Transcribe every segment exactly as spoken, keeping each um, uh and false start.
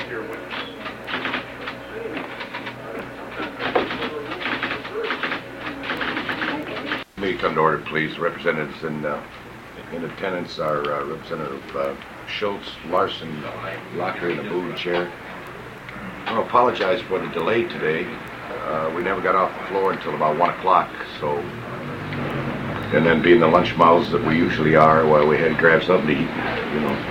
May come to order, please. Representatives in uh, in attendance are uh, Representative uh, Schultz, Larson, Locker, and the Boone chair. I want to apologize for the delay today. Uh, we never got off the floor until about one o'clock, so, and then being the lunch mouths that we usually are, well, we had to grab something to eat, you know.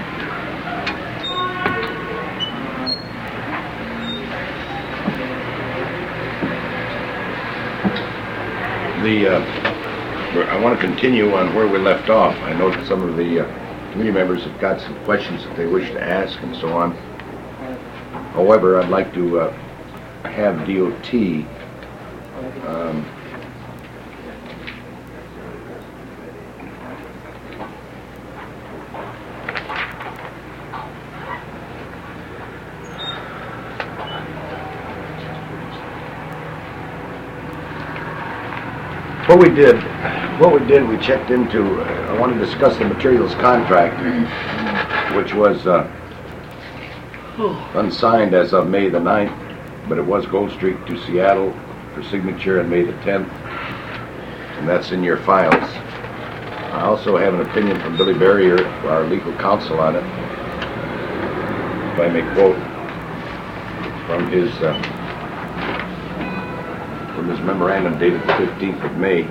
The, uh, I want to continue on where we left off. I know that some of the uh, committee members have got some questions that they wish to ask and so on. However, I'd like to uh, have D O T um, What we did, what we did, we checked into, uh, I want to discuss the materials contract, which was uh, unsigned as of May the ninth, but it was Gold Street to Seattle for signature on May the tenth, and that's in your files. I also have an opinion from Billy Barrier, our legal counsel, on it, if I may quote from his uh, from his memorandum dated the fifteenth of May.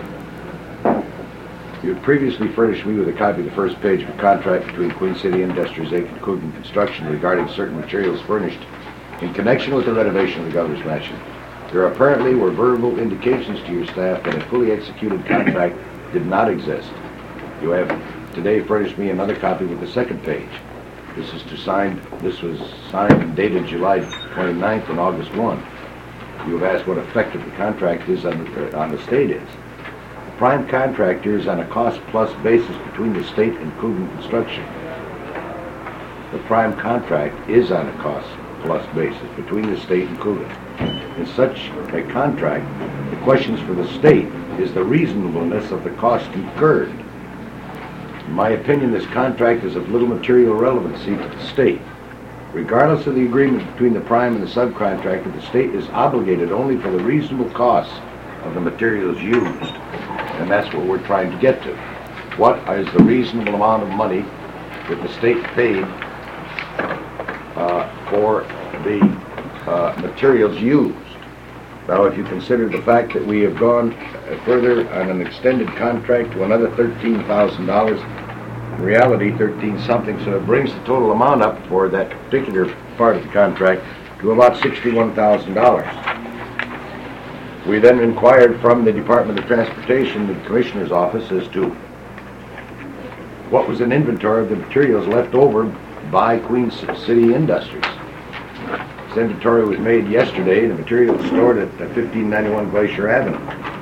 You had previously furnished me with a copy of the first page of a contract between Queen City Industries, Incorporated and Coogan Construction regarding certain materials furnished in connection with the renovation of the Governor's Mansion. There apparently were verbal indications to your staff that a fully executed contract did not exist. You have today furnished me another copy with the second page. This is to sign. This was signed and dated July twenty-ninth and August first. You have asked what effect of the contract is on the, on the state is. The prime contractor is on a cost-plus basis between the state and Coogan Construction. The prime contract is on a cost-plus basis between the state and Coogan. In such a contract, the questions for the state is the reasonableness of the cost incurred. In my opinion, this contract is of little material relevancy to the state. Regardless of the agreement between the prime and the subcontractor, the state is obligated only for the reasonable costs of the materials used. And that's what we're trying to get to. What is the reasonable amount of money that the state paid uh, for the uh, materials used? Now, if you consider the fact that we have gone further on an extended contract to another thirteen thousand dollars, in reality thirteen something, so it brings the total amount up for that particular part of the contract to about sixty-one thousand dollars. We then inquired from the Department of Transportation, the Commissioner's Office, as to what was an inventory of the materials left over by Queen City Industries. This inventory was made yesterday, and the material was stored at fifteen ninety-one Glacier Avenue.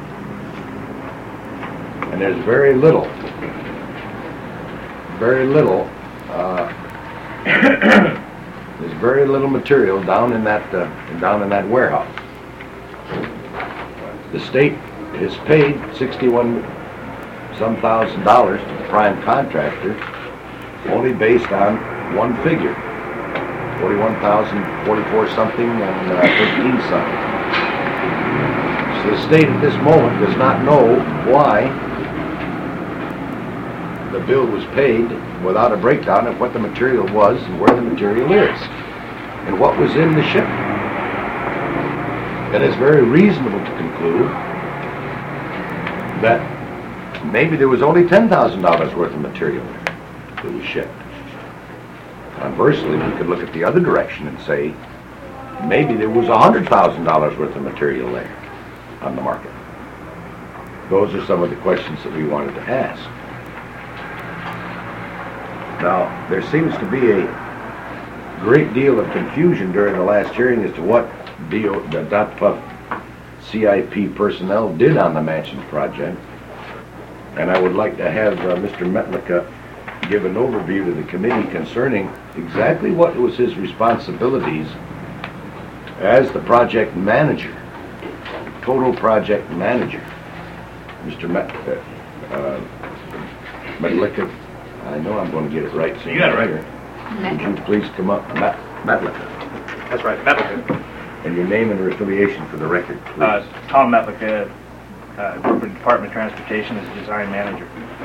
And there's very little very little, uh, there's very little material down in that uh, down in that warehouse. The state has paid sixty-one some thousand dollars to the prime contractor, only based on one figure, forty-one thousand, forty-four something, and uh, fifteen something. So the state at this moment does not know why the bill was paid without a breakdown of what the material was and where the material is and what was in the shipment. It is very reasonable to conclude that maybe there was only ten thousand dollars worth of material that was shipped. Conversely, we could look at the other direction and say maybe there was one hundred thousand dollars worth of material there on the market. Those are some of the questions that we wanted to ask. Now, there seems to be a great deal of confusion during the last hearing as to what D O, the D O T P U C I P personnel did on the Mansion project. And I would like to have uh, Mister Metlika give an overview to the committee concerning exactly what was his responsibilities as the project manager, total project manager. Mister Met, uh, uh, Metlika, I know I'm going to get it right. So you got it right. Would you please come up, Met? Metlica. That's right, Metlica. And your name and your affiliation for the record, please. Uh, Tom Metlica, uh, work for the Department of Transportation as a design manager.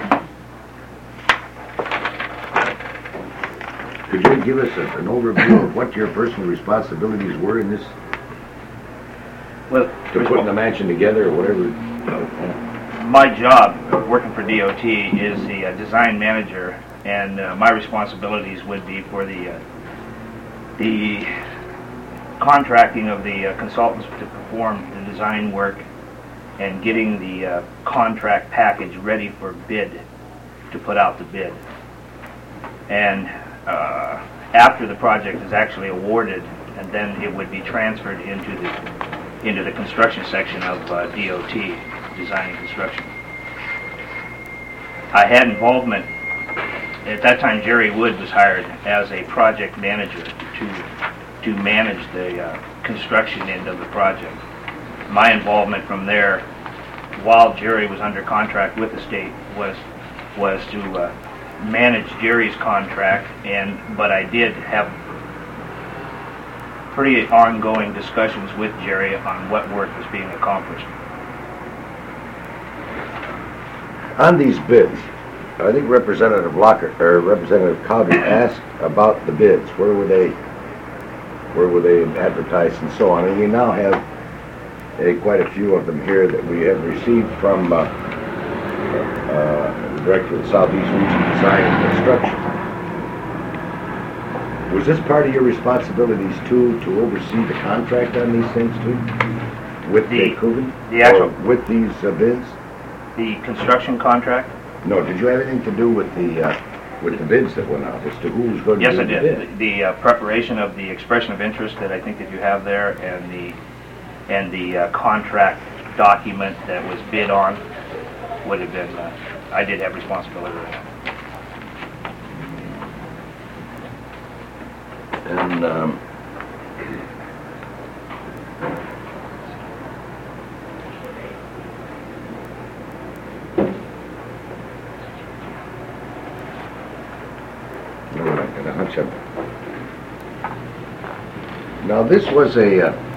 Could you give us a, an overview of what your personal responsibilities were in this, Well, to putting the mansion together or whatever? my job, working for D O T, is the uh, design manager, and uh, my responsibilities would be for the uh, the contracting of the uh, consultants to perform the design work and getting the uh, contract package ready for bid, to put out the bid. And uh, after the project is actually awarded, and then it would be transferred into the into the construction section of uh, D O T, Design and Construction. I had involvement, at that time Jerry Wood was hired as a project manager to to manage the uh, construction end of the project. My involvement from there, while Jerry was under contract with the state, was was to uh, manage Jerry's contract, and but I did have pretty ongoing discussions with Jerry on what work was being accomplished. On these bids, I think Representative Locker, or Representative Cowdery asked about the bids. Where were they, where were they advertised and so on? And we now have a, quite a few of them here that we have received from uh, uh, the Director of the Southeast Region Design and Construction. Was this part of your responsibilities too, to oversee the contract on these things too? With The- the Coogan? the actual- Or with these uh, bids? The construction contract? No, did you have anything to do with the, uh, with the bids that went out as to who was going to Yes, do I the did. bid? The, the uh, preparation of the expression of interest that I think that you have there, and the and the uh, contract document that was bid on, would have been, uh, I did have responsibility for that. And, um, no, I got a hunch of it. Now, this was a, uh,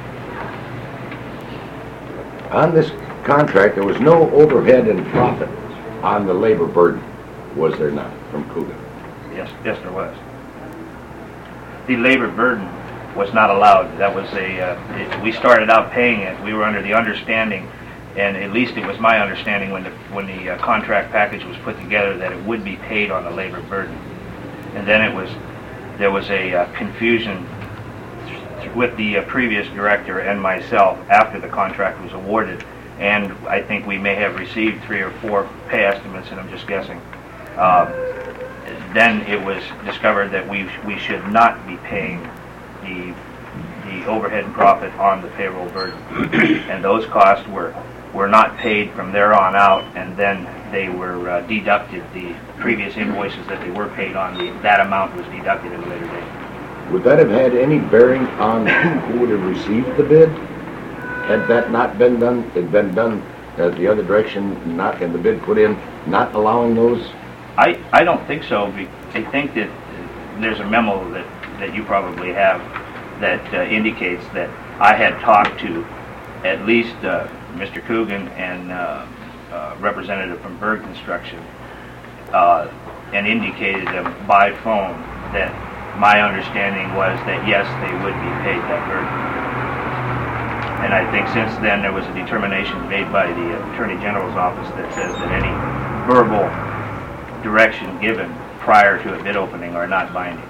on this contract, there was no overhead and profit on the labor burden, was there not, from Coogan? Yes, yes, there was. The labor burden was not allowed. That was a, uh, it, we started out paying it. We were under the understanding, and at least it was my understanding when the, when the uh, contract package was put together, that it would be paid on the labor burden. And then it was, there was a uh, confusion with the uh, previous director and myself after the contract was awarded, and I think we may have received three or four pay estimates, and I'm just guessing. Uh, then it was discovered that we we should not be paying the the overhead and profit on the payroll burden, and those costs were were not paid from there on out, and then they were uh, deducted. The previous invoices that they were paid on, the, that amount was deducted at a later date. Would that have had any bearing on who would have received the bid? Had that not been done, had been done uh, the other direction, not, and the bid put in, not allowing those? I, I don't think so. Be- I think that there's a memo that, that you probably have that uh, indicates that I had talked to at least uh, Mister Coogan and uh, uh, representative from Berg Construction uh, and indicated them by phone that my understanding was that yes, they would be paid that burden. And I think since then there was a determination made by the Attorney General's office that says that any verbal direction given prior to a bid opening are not binding.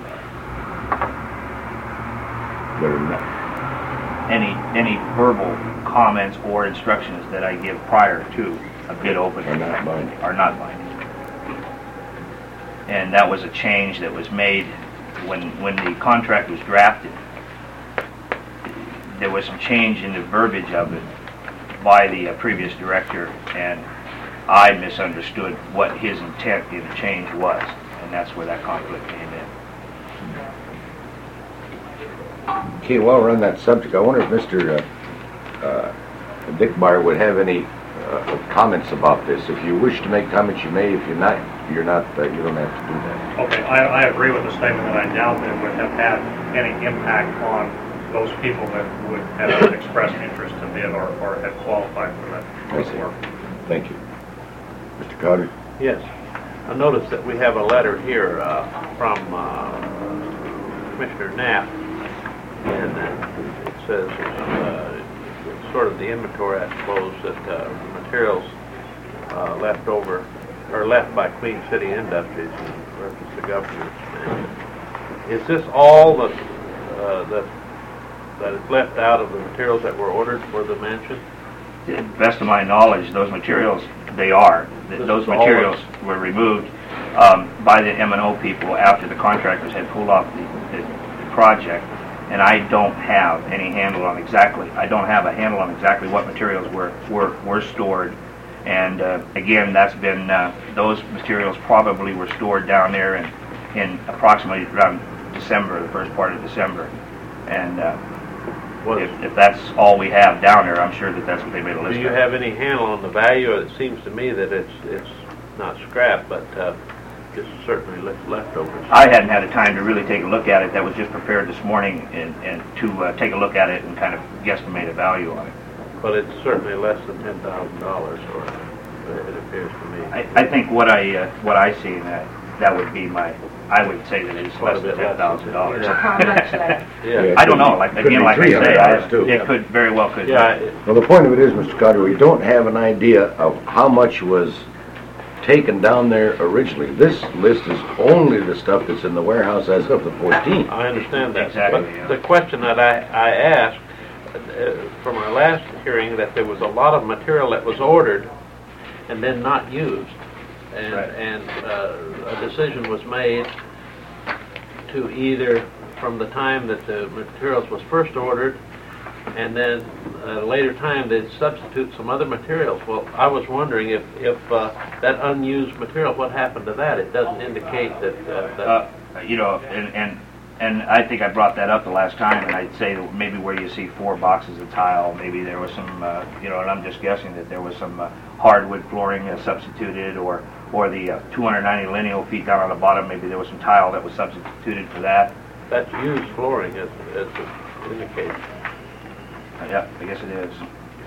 They're not. Any any verbal comments or instructions that I give prior to a bid opening Are not binding. are not binding. And that was a change that was made when when the contract was drafted. There was some change in the verbiage of it by the uh, previous director, and I misunderstood what his intent in the change was, and that's where that conflict came in. Okay, while we're on that subject, I wonder if Mister Uh, uh, Dickmeyer would have any uh, comments about this. If you wish to make comments, you may. If you're not, you're not, uh, you don't have to do that. Okay, I, I agree with the statement that I doubt that it would have had any impact on those people that would have expressed interest to bid or, or had qualified for that I see. work. Thank you. Mister Carter? Yes. I noticed that we have a letter here uh, from uh, Commissioner Knapp, and uh, it says, uh, it's sort of the inventory, I suppose, that uh, materials uh, left over, or left by Queen City Industries, in reference to governor's mansion. Is this all that, uh, that, that is left out of the materials that were ordered for the mansion? To the best of my knowledge, those materials, they are. Th- This Those is all materials were removed um, by the M and O people after the contractors had pulled off the, the, the project. And I don't have any handle on exactly, I don't have a handle on exactly what materials were, were, were stored. And uh, again, that's been, uh, those materials probably were stored down there in, in approximately around December, the first part of December. And uh, Was, if, if that's all we have down there, I'm sure that that's what they made a list do of. you have any handle on the value? It seems to me that it's it's not scrap, but uh, just certainly left leftovers. I hadn't had a time to really take a look at it. That was just prepared this morning and, and to uh, take a look at it and kind of guesstimate a value on it. But it's certainly less than ten thousand dollars, or it appears to me. I, I think what I uh, what I see in that that would be my. I would say that it's Quite a less than bit less. ten thousand dollars. How much less? Yeah. I don't know. Like Could again, be like I say, I, three hundred dollars too. it could very well could. Yeah. it- Well, the point of it is, Mister Carter, we don't have an idea of how much was taken down there originally. This list is only the stuff that's in the warehouse as of the fourteenth. I understand that. Exactly, But yeah. the question that I, I asked uh, from our last hearing, that there was a lot of material that was ordered and then not used. And, Right. and uh, a decision was made to either, from the time that the materials was first ordered, and then at a later time they'd substitute some other materials. Well, I was wondering if, if uh, that unused material, what happened to that? It doesn't indicate that, uh, that Uh, you know, and, and and I think I brought that up the last time, and I'd say that maybe where you see four boxes of tile, maybe there was some, uh, you know, and I'm just guessing that there was some uh, hardwood flooring uh, substituted, or or the uh, two hundred ninety lineal feet down on the bottom, maybe there was some tile that was substituted for that. that's used flooring, as, as it indicates. Uh, yeah, I guess it is.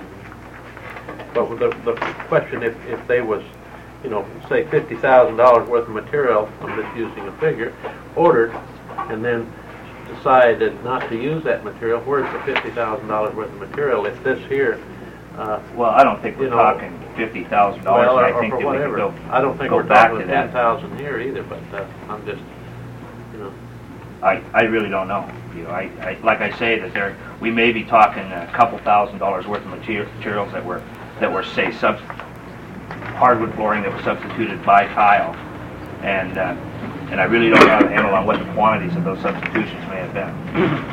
But with the, the question, if, if they was, you know, say fifty thousand dollars worth of material, I'm just using a figure, ordered, and then decided not to use that material, where's the fifty thousand dollars worth of material if this here, uh, Well, I don't think we're You know, talking fifty thousand dollars. well, or, I or think for that we could whatever. go. I don't think go we're back talking to ten that. thousand here either, but uh, I'm just, you know. I, I really don't know. You know, I, I like I say that there we may be talking a couple thousand dollars worth of material, materials that were that were say sub hardwood flooring that was substituted by tile, and uh, and I really don't have a handle on what the quantities of those substitutions may have been.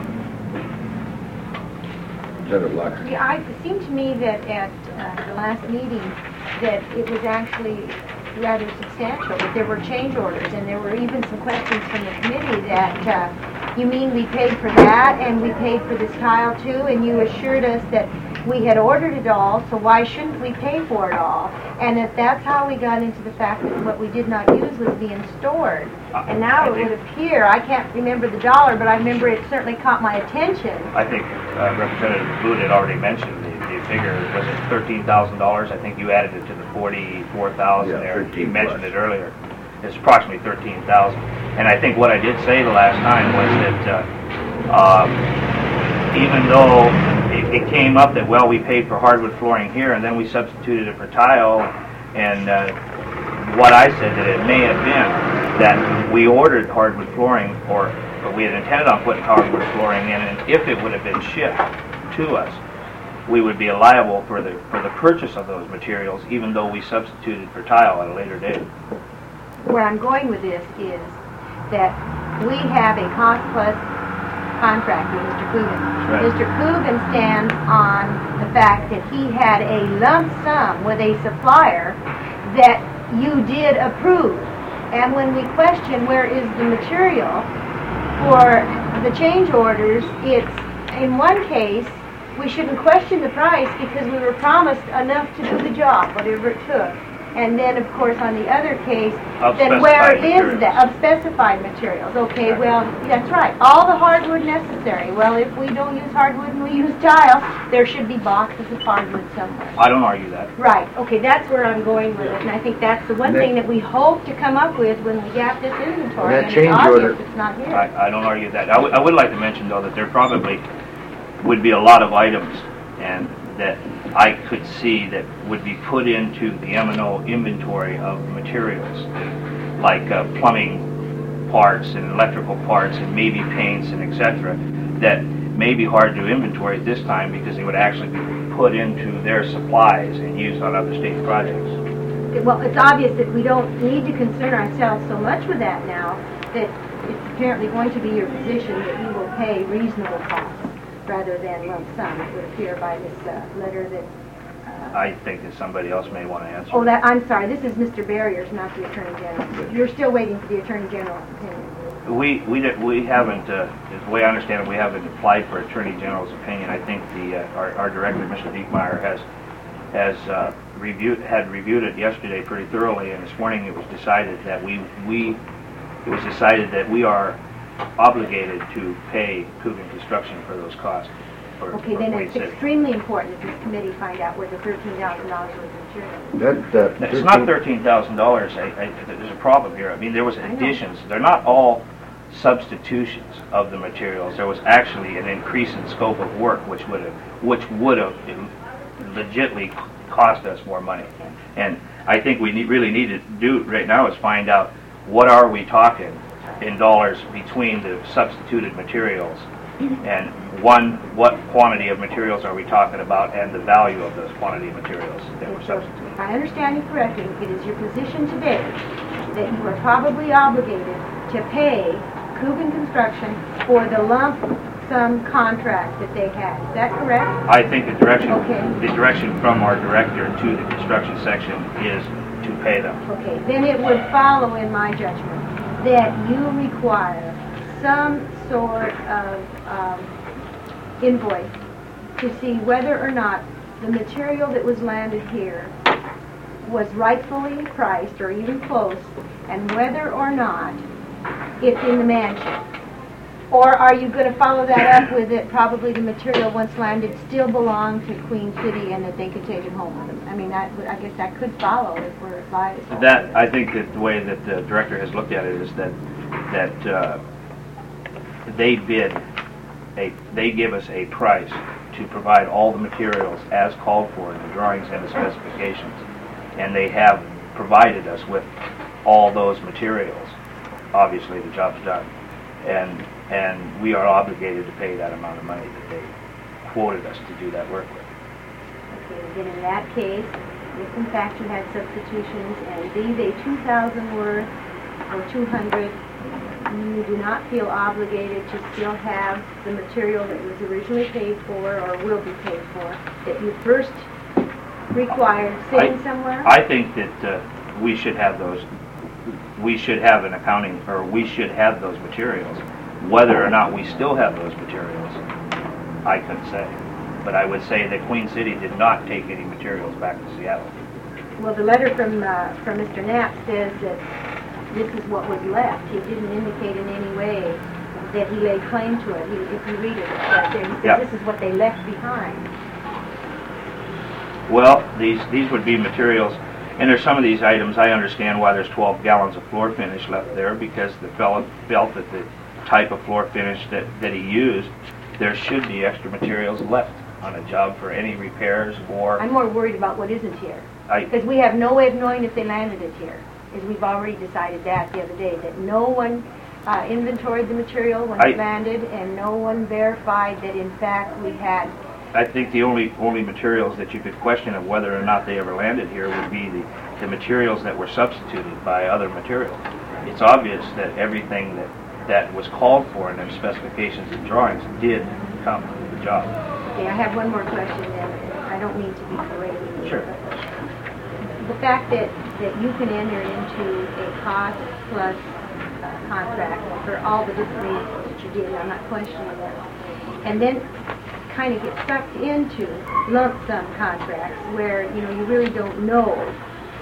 Senator Blocker. Yeah, I, it seemed to me that at uh, the last meeting that it was actually rather substantial, that there were change orders, and there were even some questions from the committee that, uh, you mean we paid for that, and we paid for this tile too, and you assured us that we had ordered it all, so why shouldn't we pay for it all? And if that's how we got into the fact that what we did not use was being stored. And now it would appear, I can't remember the dollar, but I remember it certainly caught my attention. I think uh, Representative Boone had already mentioned the, the figure. Was it thirteen thousand dollars? I think you added it to the forty-four thousand Yeah, there. thirteen You mentioned plus. it earlier. It's approximately thirteen thousand. And I think what I did say the last time was that uh, um, even though it, it came up that, well, we paid for hardwood flooring here and then we substituted it for tile, and uh, what I said that it may have been that we ordered hardwood flooring, or, or we had intended on putting hardwood flooring in, and if it would have been shipped to us, we would be liable for the for the purchase of those materials, even though we substituted for tile at a later date. Where I'm going with this is that we have a cost plus contract with Mister Coogan. Right. Mister Coogan stands on the fact that he had a lump sum with a supplier that you did approve. And when we question where is the material for the change orders, it's, in one case, we shouldn't question the price because we were promised enough to do the job, whatever it took. And then, of course, on the other case, Of then where specified is materials. that, of specified materials? Okay, well, that's right, all the hardwood necessary. Well, if we don't use hardwood and we use tile, there should be boxes of hardwood somewhere. I don't argue that. Right, okay, that's where I'm going with it, and I think that's the one thing that we hope to come up with when we gap this inventory, That and it's change order- obvious it's not here. I, I don't argue that. I would- I would like to mention, though, that there probably would be a lot of items and that I could see that would be put into the M and O inventory of materials, like uh, plumbing parts and electrical parts and maybe paints and et cetera, that may be hard to inventory at this time because they would actually be put into their supplies and used on other state projects. Well, it's obvious that we don't need to concern ourselves so much with that now, that it's apparently going to be your position that you will pay reasonable costs rather than lump sum. It would appear by this uh, letter that... Uh, I think that somebody else may want to answer. oh, that, I'm sorry, this is Mister Barriers, not the Attorney General. You're still waiting for the Attorney General's opinion. We we did- we haven't, uh, the way I understand it, we haven't applied for Attorney General's opinion. I think the uh, our, our director, Mister Diekmeyer, has has uh, reviewed had reviewed it yesterday pretty thoroughly, and this morning it was decided that we we it was decided that we are obligated to pay Coogan Construction for those costs. For, Okay, for then Queen it's City. extremely important that this committee find out where the thirteen thousand dollars worth of material is. That, uh, It's not thirteen thousand dollars. I, I, there's a problem here. I mean, there was I know. additions. They're not all substitutions of the materials. There was actually an increase in scope of work, which would have, which would have legitimately cost us more money. And I think we need, really need to do right now is find out what are we talking in dollars between the substituted materials, and one, what quantity of materials are we talking about, and the value of those quantity of materials that were So, substituted. if I understand you correctly, it is your position today that you are probably obligated to pay Coogan Construction for the lump sum contract that they had. Is that correct? I think the direction, Okay. the direction from our director to the construction section is to pay them. Okay, then it would follow in my judgment that you require some sort of um, invoice to see whether or not the material that was landed here was rightfully priced or even close, and whether or not it's in the mansion. Or are you going to follow that up with it, probably the material once landed still belonged to Queen City and that they could take it home with them? I mean, that, would- I guess that could follow if we're advised. That, I think that the way that the director has looked at it is that, that uh, they bid, a, they give us a price to provide all the materials as called for in the drawings and the specifications. And they have provided us with all those materials. Obviously, the job's done. And, and we are obligated to pay that amount of money that they quoted us to do that work with. Okay, then in that case, if in fact you had substitutions and be they two thousand worth or two hundred, you do not feel obligated to still have the material that was originally paid for or will be paid for, that you first required sitting I- somewhere? I think that uh, we should have those, we should have an accounting, or we should have those materials. Whether or not we still have those materials, I couldn't say. But I would say that Queen City did not take any materials back to Seattle. Well, the letter from, uh, from Mister Knapp says that this is what was left. He didn't indicate in any way that he laid claim to it. He, if you read it, it's right there. He says Yeah. this is what they left behind. Well, these, these would be materials, and there's some of these items, I understand why there's twelve gallons of floor finish left there, because the fellow felt that the type of floor finish that, that he used, there should be extra materials left on a job for any repairs or... I'm more worried about what isn't here. I, Because we have no way of knowing if they landed it here. As we've already decided that the other day, that no one uh, inventoried the material when I- it landed, and no one verified that in fact we had. I think the only, only materials that you could question of whether or not they ever landed here would be the, the materials that were substituted by other materials. It's obvious that everything that, that was called for in the specifications and drawings did come with the job. Okay, I have one more question then. I don't mean to be parading you. Sure. but The fact that, that you can enter into a cost plus uh, contract for all the different reasons that you did, I'm not questioning that, and then kind of get sucked into lump sum contracts where, you know, you really don't know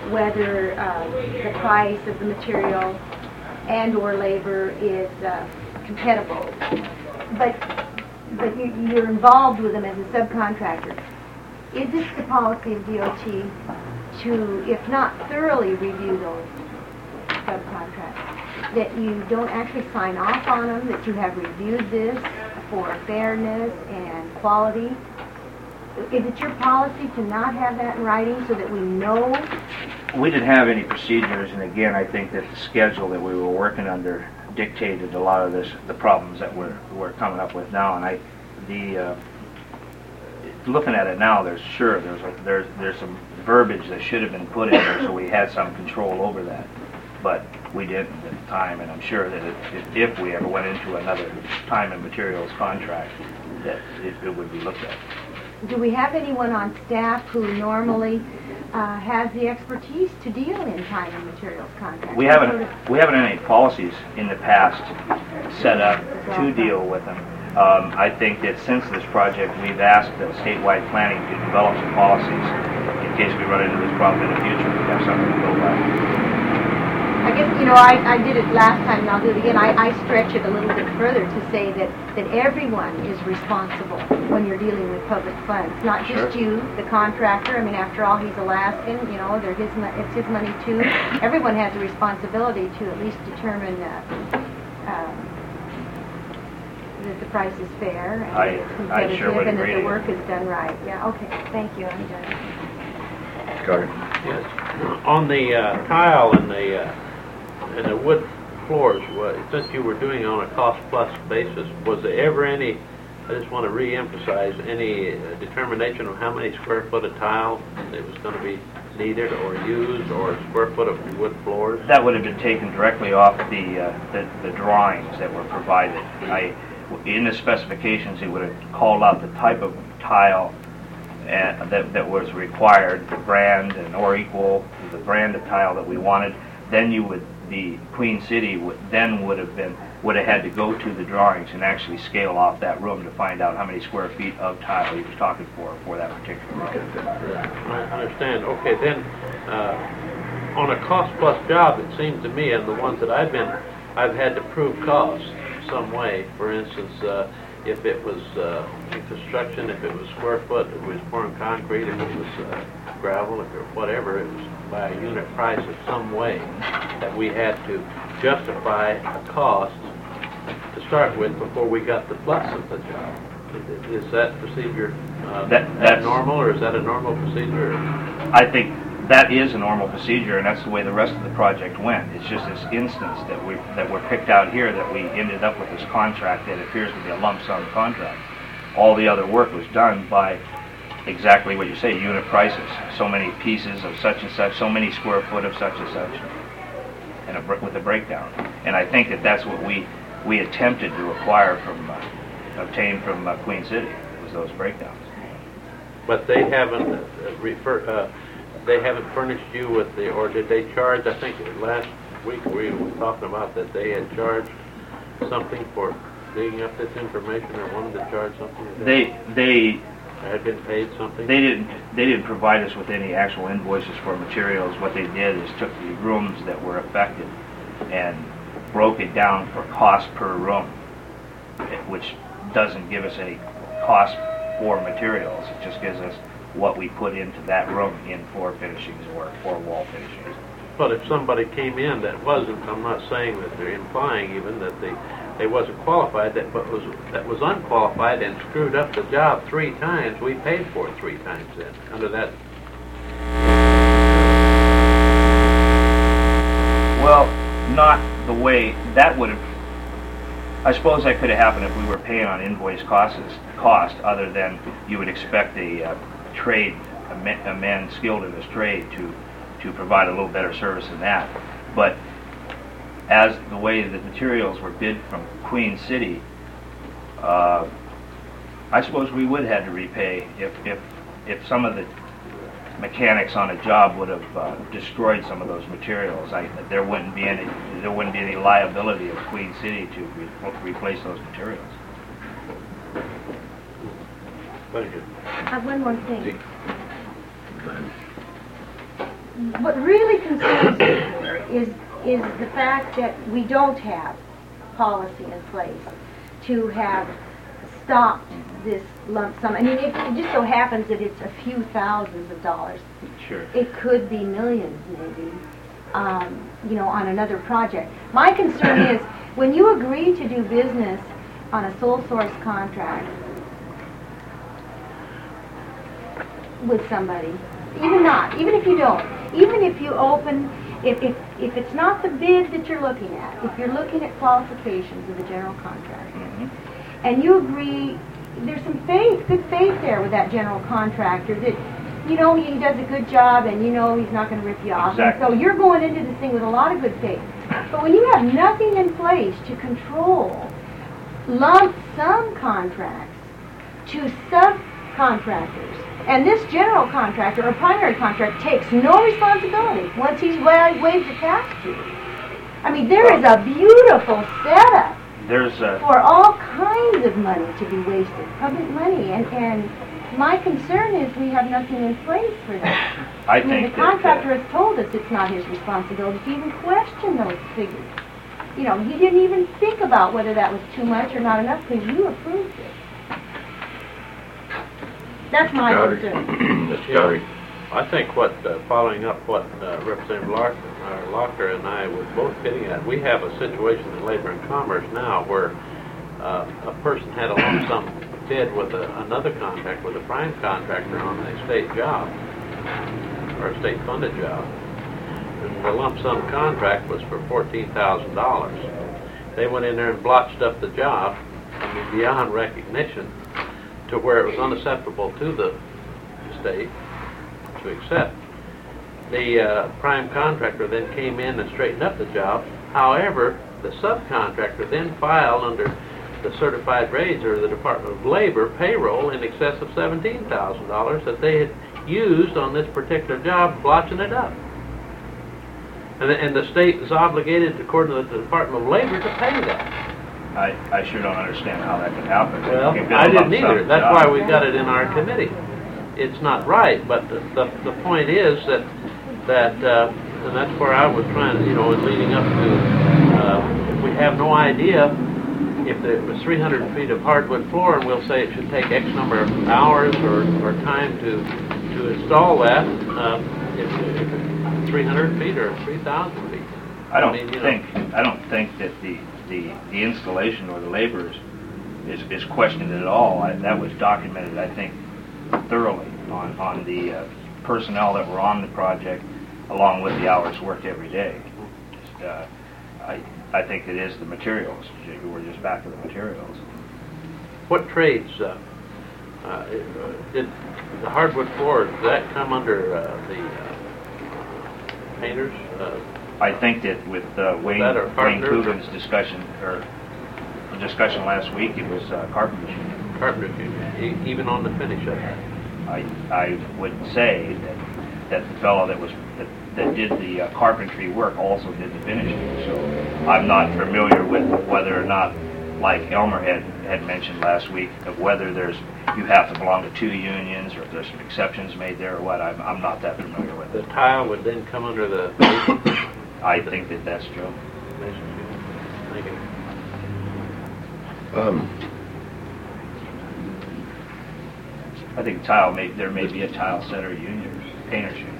whether uh, the price of the material and or labor is uh, compatible. But, but you, you're involved with them as a subcontractor. Is it the policy of D O T to, if not thoroughly review those subcontracts, that you don't actually sign off on them, that you have reviewed this for fairness and quality? Is it your policy to not have that in writing so that we know? We didn't have any procedures, and again, I think that the schedule that we were working under dictated a lot of this, the problems that we're, we're coming up with now. And I, the, uh, looking at it now, there's sure, there's, a, there's, there's some verbiage that should have been put in there so we had some control over that. But we didn't at the time, and I'm sure that if, if we ever went into another time and materials contract, that it, it would be looked at. Do we have anyone on staff who normally uh, has the expertise to deal in time and materials contracts? We haven't, we haven't had any policies in the past set up to deal with them. Um, I think that since this project, we've asked the statewide planning to develop some policies in case we run into this problem in the future. We have something to go by. I guess, you know, I, I did it last time and I'll do it again. I, I stretch it a little bit further to say that, that everyone is responsible when you're dealing with public funds. Not just Sure. you, the contractor. I mean, after all, he's Alaskan, you know, they're his, mo- it's his money too. Everyone has a responsibility to at least determine uh, um, that the price is fair and I- that it's I competitive sure would and that agree the to work is done right. Yeah, okay, thank you, I'm done. Carter. Yes. On the uh, tile and the uh, and the wood floors, what, since you were doing it on a cost-plus basis, was there ever any, I just want to re-emphasize, any uh, determination of how many square foot of tile that was going to be needed or used, or square foot of wood floors? That would have been taken directly off the, uh, the, the drawings that were provided. I, in the specifications, it would have called out the type of tile and that, that was required, the brand and or equal, the brand of tile that we wanted. Then you would, the Queen City would then would have been would have had to go to the drawings and actually scale off that room to find out how many square feet of tile he was talking for for that particular room. I understand. Okay, then uh, on a cost-plus job, it seems to me, and the ones that I've been, I've had to prove cost some way. For instance, uh, if it was uh, in construction, if it was square foot, if it was pouring concrete, if it was uh, gravel, if it was whatever, it was by a unit price of some way that we had to justify a cost to start with before we got the plus of the job. Is that procedure uh, That- that's- normal, or is that a normal procedure? I think that is a normal procedure, and that's the way the rest of the project went. It's just this instance that we that were picked out here that we ended up with this contract that appears to be a lump sum contract. All the other work was done by exactly what you say, unit prices. So many pieces of such and such, so many square foot of such and such, and a, br- with a breakdown. And I think that that's what we we attempted to acquire from, uh, obtain from uh, Queen City, was those breakdowns. But they haven't uh, refer, uh, they haven't furnished you with the, or did they charge? I think last week we were talking about that they had charged something for digging up this information, or wanted to charge something. They they. had been paid something. They didn't. They didn't provide us with any actual invoices for materials. What they did is took the rooms that were affected and broke it down for cost per room, which doesn't give us any cost for materials. It just gives us what we put into that room in floor finishings or for wall finishings. But if somebody came in that wasn't, I'm not saying that they're implying even that they they wasn't qualified, that but was that was unqualified and screwed up the job three times, we paid for it three times then under that. Well, not the way that would have. I suppose that could have happened if we were paying on invoice costs, cost other than you would expect a uh, trade, a, man, a man skilled in this trade to to provide a little better service than that. But as the way the materials were bid from Queen City, uh, I suppose we would have had to repay if if if some of the mechanics on a job would have uh, destroyed some of those materials. I, there wouldn't be any there wouldn't be any liability of Queen City to re replace those materials. Thank you. I have one more thing. what really concerns me here is, is the fact that we don't have policy in place to have stopped this lump sum. I mean, it, it just so happens that it's a few thousands of dollars. Sure. It could be millions, maybe, um, you know, on another project. My concern is, when you agree to do business on a sole source contract with somebody, even not, even if you don't, even if you open, if, if, if it's not the bid that you're looking at, if you're looking at qualifications of the general contractor, Mhm. and you agree, there's some faith, good faith there with that general contractor that, you know, he does a good job and you know he's not going to rip you off. And Exactly. so you're going into this thing with a lot of good faith. But when you have nothing in place to control lump sum contracts to subcontractors, and this general contractor or primary contractor takes no responsibility once he's wa- waived the tax fee. I mean, there is a beautiful setup There's a, for all kinds of money to be wasted, public money, and, and my concern is we have nothing in place for that. I mean, think the that, contractor uh, has told us it's not his responsibility to even question those figures. You know, he didn't even think about whether that was too much or not enough because you approved it. That's my Gowdy. concern. Mister Gowdy. I think what, uh, following up what uh, Representative Locker, uh, Locker and I were both getting at, we have a situation in Labor and Commerce now where uh, a person had a lump sum bid with a, another contract, with a prime contractor on a state job, or a state-funded job. And the lump sum contract was for fourteen thousand dollars. They went in there and blotched up the job, I mean, beyond recognition, to where it was unacceptable to the state to accept. The uh, prime contractor then came in and straightened up the job. However, the subcontractor then filed under the certified rates or the Department of Labor payroll in excess of seventeen thousand dollars that they had used on this particular job, blotching it up. And the, and the state is obligated, according to the Department of Labor, to pay that. I, I sure don't understand how that could happen. Well, You've got I a lump didn't either. sum That's job. why we got it in our committee. It's not right, but the, the, the point is that, that uh, and that's where I was trying to, you know, leading up to, uh, we have no idea if it was three hundred feet of hardwood floor and we'll say it should take X number of hours or, or time to, to install that, uh, if, if it's three hundred feet or three thousand feet. I don't mean, you know, think, I don't think that the, the, the installation or the labor is, is, is questioned at all. I, that was documented, I think, thoroughly on, on the uh, personnel that were on the project, along with the hours worked every day. Uh, I, I think it is the materials. We're just back to the materials. What trades, uh, uh, did the hardwood floor, did that come under uh, the uh, painters? Uh, I think that with uh, Wayne, that or Wayne carpenters? Coogan's discussion, or the discussion last week, it was uh, carpenters union. Carpenters union, e- even on the finish of that. I, I would say that, that the fellow that was, that, that did the uh, carpentry work also did the finishing. So I'm not familiar with whether or not, like Elmer had, had mentioned last week, of whether there's, you have to belong to two unions or if there's some exceptions made there or what. I'm, I'm not that familiar with The it. tile would then come under the I think that that's true. masonry union. Thank you. Um, I think tile may, there may be a tile setter union, painters union.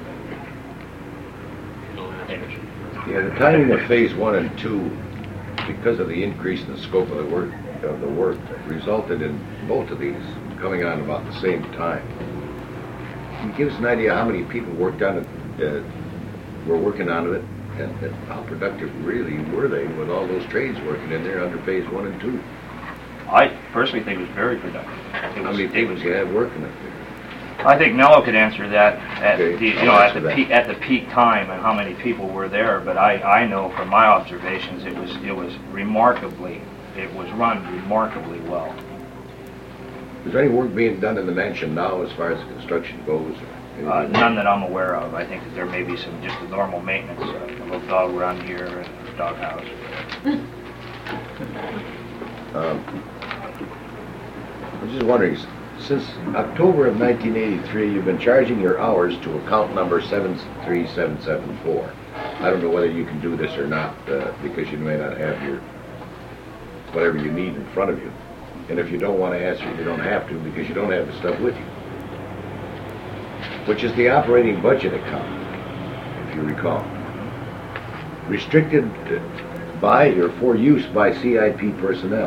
Painters union. yeah, the timing of phase one and two, because of the increase in the scope of the work, of the work, resulted in both of these coming on about the same time. Can you give us an idea how many people worked on it, uh, were working on it, and, and how productive really were they with all those trades working in there under phase one and two? I personally think it was very productive. It How was, many it people was, do you have working it there? I think Nello could answer that at Okay, the, you I'll know, at answer the that. peak, at the peak time and how many people were there, but I, I know from my observations, it was, it was remarkably, it was run remarkably well. Is there any work being done in the mansion now as far as the construction goes? or Uh, anything? none that I'm aware of. I think that there may be some, just the normal maintenance, uh, a little dog run here and a dog house. Um, I was just wondering, Since October of nineteen eighty-three, you've been charging your hours to account number seven three seven seven four. I don't know whether you can do this or not, uh, because you may not have your, whatever you need in front of you. And if you don't want to answer, you don't have to, because you don't have the stuff with you. Which is the operating budget account, if you recall. Restricted by or for use by C I P personnel.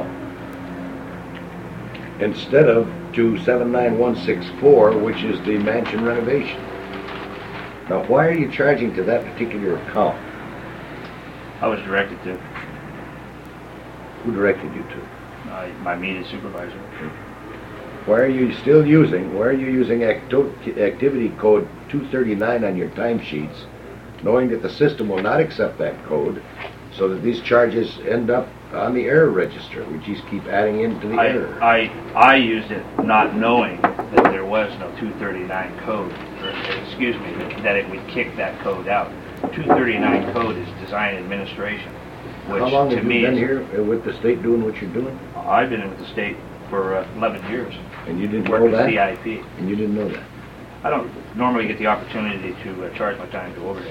Instead of to seven nine one six four, which is the mansion renovation. Now, why are you charging to that particular account? I was directed to, Who directed you to? uh, my immediate supervisor. Why are you still using, why are you using acto- activity code two thirty-nine on your timesheets, knowing that the system will not accept that code, so that these charges end up on the error register? We just keep adding into the I, error. I, I used it not knowing that there was no two thirty-nine code, or, excuse me, that, that it would kick that code out. two thirty-nine code is design administration, which How long to have you me been is, here uh, with the state doing what you're doing? I've been with the state for uh, eleven years, And you didn't know working that? C I P. And you didn't know that? I don't normally get the opportunity to uh, charge my time to overhead.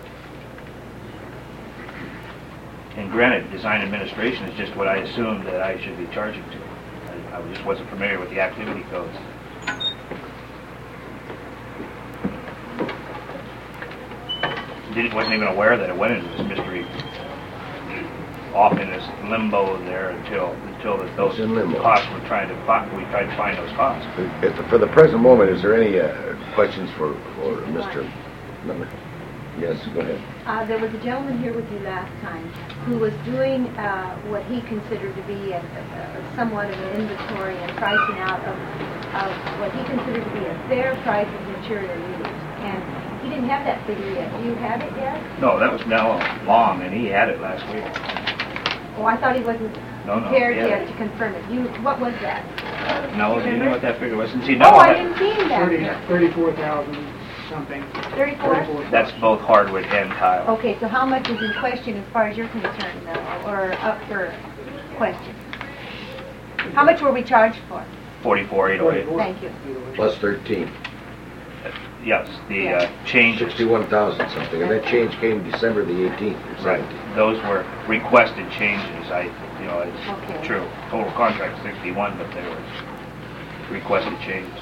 And granted, design administration is just what I assumed that I should be charging to. I, I just wasn't familiar with the activity codes. Didn't, wasn't even aware that it went into this mystery, off in this limbo there until until that those It's in limbo. costs were trying to find. We tried to find those costs. At the- For the present moment, is there any uh, questions for, for Mister Miller? Yes, go ahead. Uh, there was a gentleman here with you last time who was doing uh, what he considered to be a, a, somewhat of an inventory and pricing out of, of what he considered to be a fair price of material used. And he didn't have that figure yet. Do you have it yet? No, that was now long, and he had it last week. Oh, I thought he wasn't No, no, prepared he had yet it. to confirm it. You, what was that? No, do you know what that figure was? And see, Oh, no, I that- didn't see that. Thirty, thirty-four thousand something. Thirty-four? that's both hardwood and tile. Okay, so how much is in question as far as you're concerned, though, or up for question? How much were we charged for? Forty-four, eight oh eight. Thank you. Plus thirteen, Yes, the uh, changes. sixty-one thousand something, and that change came December the eighteenth or Right. seventeenth. Those were requested changes. I, you know, it's Okay. true. Total contract sixty-one, but they were requested changes.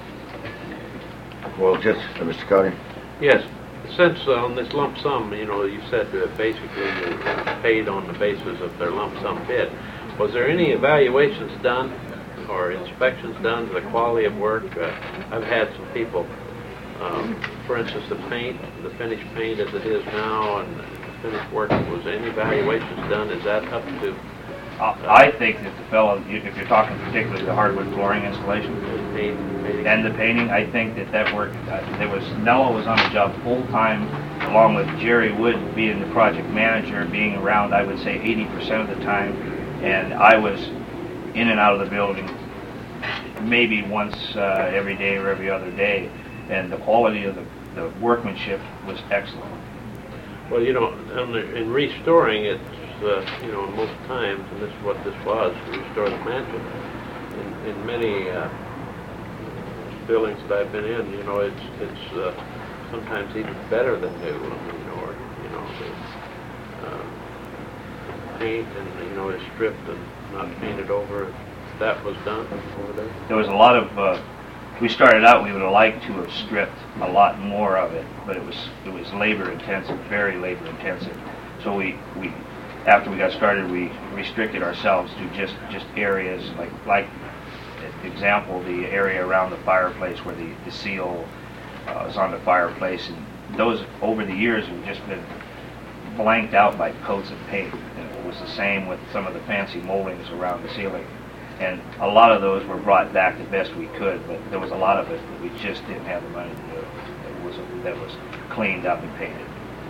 Well, just, uh, Mister Carter? Yes, since uh, on this lump sum, you know, you said that basically you paid on the basis of their lump sum bid. Was there any evaluations done or inspections done to the quality of work? Uh, I've had some people, um, for instance, the paint, the finished paint as it is now, and the finished work, was any evaluations done? Is that up to I I think that the fellow, if you're talking particularly the hardwood flooring installation paint? painting? and the painting, I think that that work, uh, there was, Nello was on the job full-time, along with Jerry Wood being the project manager, being around, I would say, eighty percent of the time, and I was in and out of the building maybe once uh, every day or every other day, and the quality of the, the workmanship was excellent. Well, you know, on the, in restoring it, uh, you know, most times, and this is what this was, to restore the mansion, in, in many uh, buildings that I've been in, you know, it's it's uh, sometimes even better than new, I mean, you know, or, you know, the, uh, the paint and, you know, is stripped and not painted over. That was done over there? There was a lot of, uh, we started out, we would have liked to have stripped a lot more of it, but it was it was labor intensive, very labor intensive. So we, we after we got started, we restricted ourselves to just, just areas like, like, example, the area around the fireplace where the, the seal uh, is on the fireplace. And those, over the years, have just been blanked out by coats of paint. And it was the same with some of the fancy moldings around the ceiling. And a lot of those were brought back the best we could, but there was a lot of it that we just didn't have the money to do. It was, that was cleaned up and painted.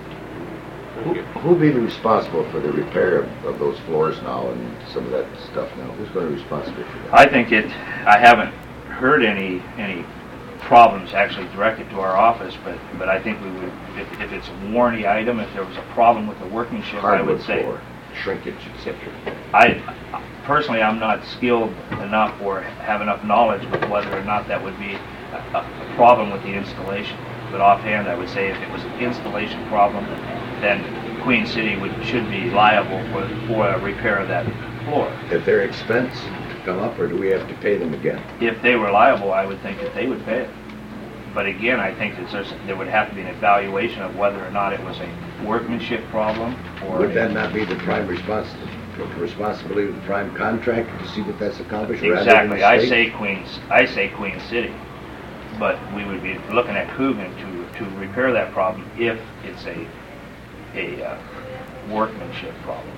Who who'll be responsible for the repair of, of those floors now and some of that stuff now? Who's going to be responsible for that? I think it, I haven't heard any, any problems actually directed to our office, but, but I think we would, if, if it's a warranty item, if there was a problem with the workmanship, I would Hardwood say, floor, shrinkage, et cetera. I, personally, I'm not skilled enough or have enough knowledge with whether or not that would be a, a problem with the installation. But offhand, I would say if it was an installation problem, then Queen City would, should be liable for, for a repair of that floor. At their expense to come up, or do we have to pay them again? If they were liable, I would think that they would pay it. But again, I think that there's, there would have to be an evaluation of whether or not it was a workmanship problem or... Would that not be the prime respons responsibility of the prime contractor to see that that's accomplished rather than Exactly. the I state? say Queens, I say Queen City. But we would be looking at Coogan to, to repair that problem if it's a, a uh, workmanship problem.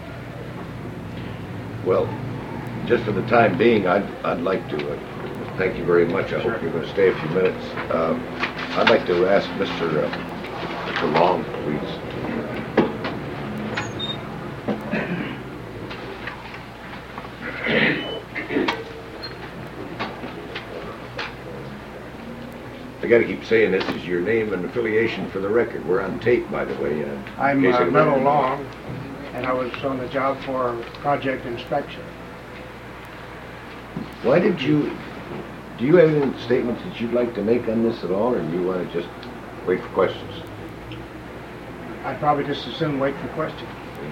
Well, just for the time being, I'd, I'd like to, uh, thank you very much. I hope you're going to stay a few minutes. Uh, I'd like to ask Mister Uh, Mister Long, please. I got to keep saying this is your name and affiliation for the record. We're on tape, by the way. Uh, I'm in case uh, anybody Mello didn't know. Long, and I was on the job for project inspection. Why did you, do you have any statements that you'd like to make on this at all, or do you want to just wait for questions? I'd probably just as soon wait for questions.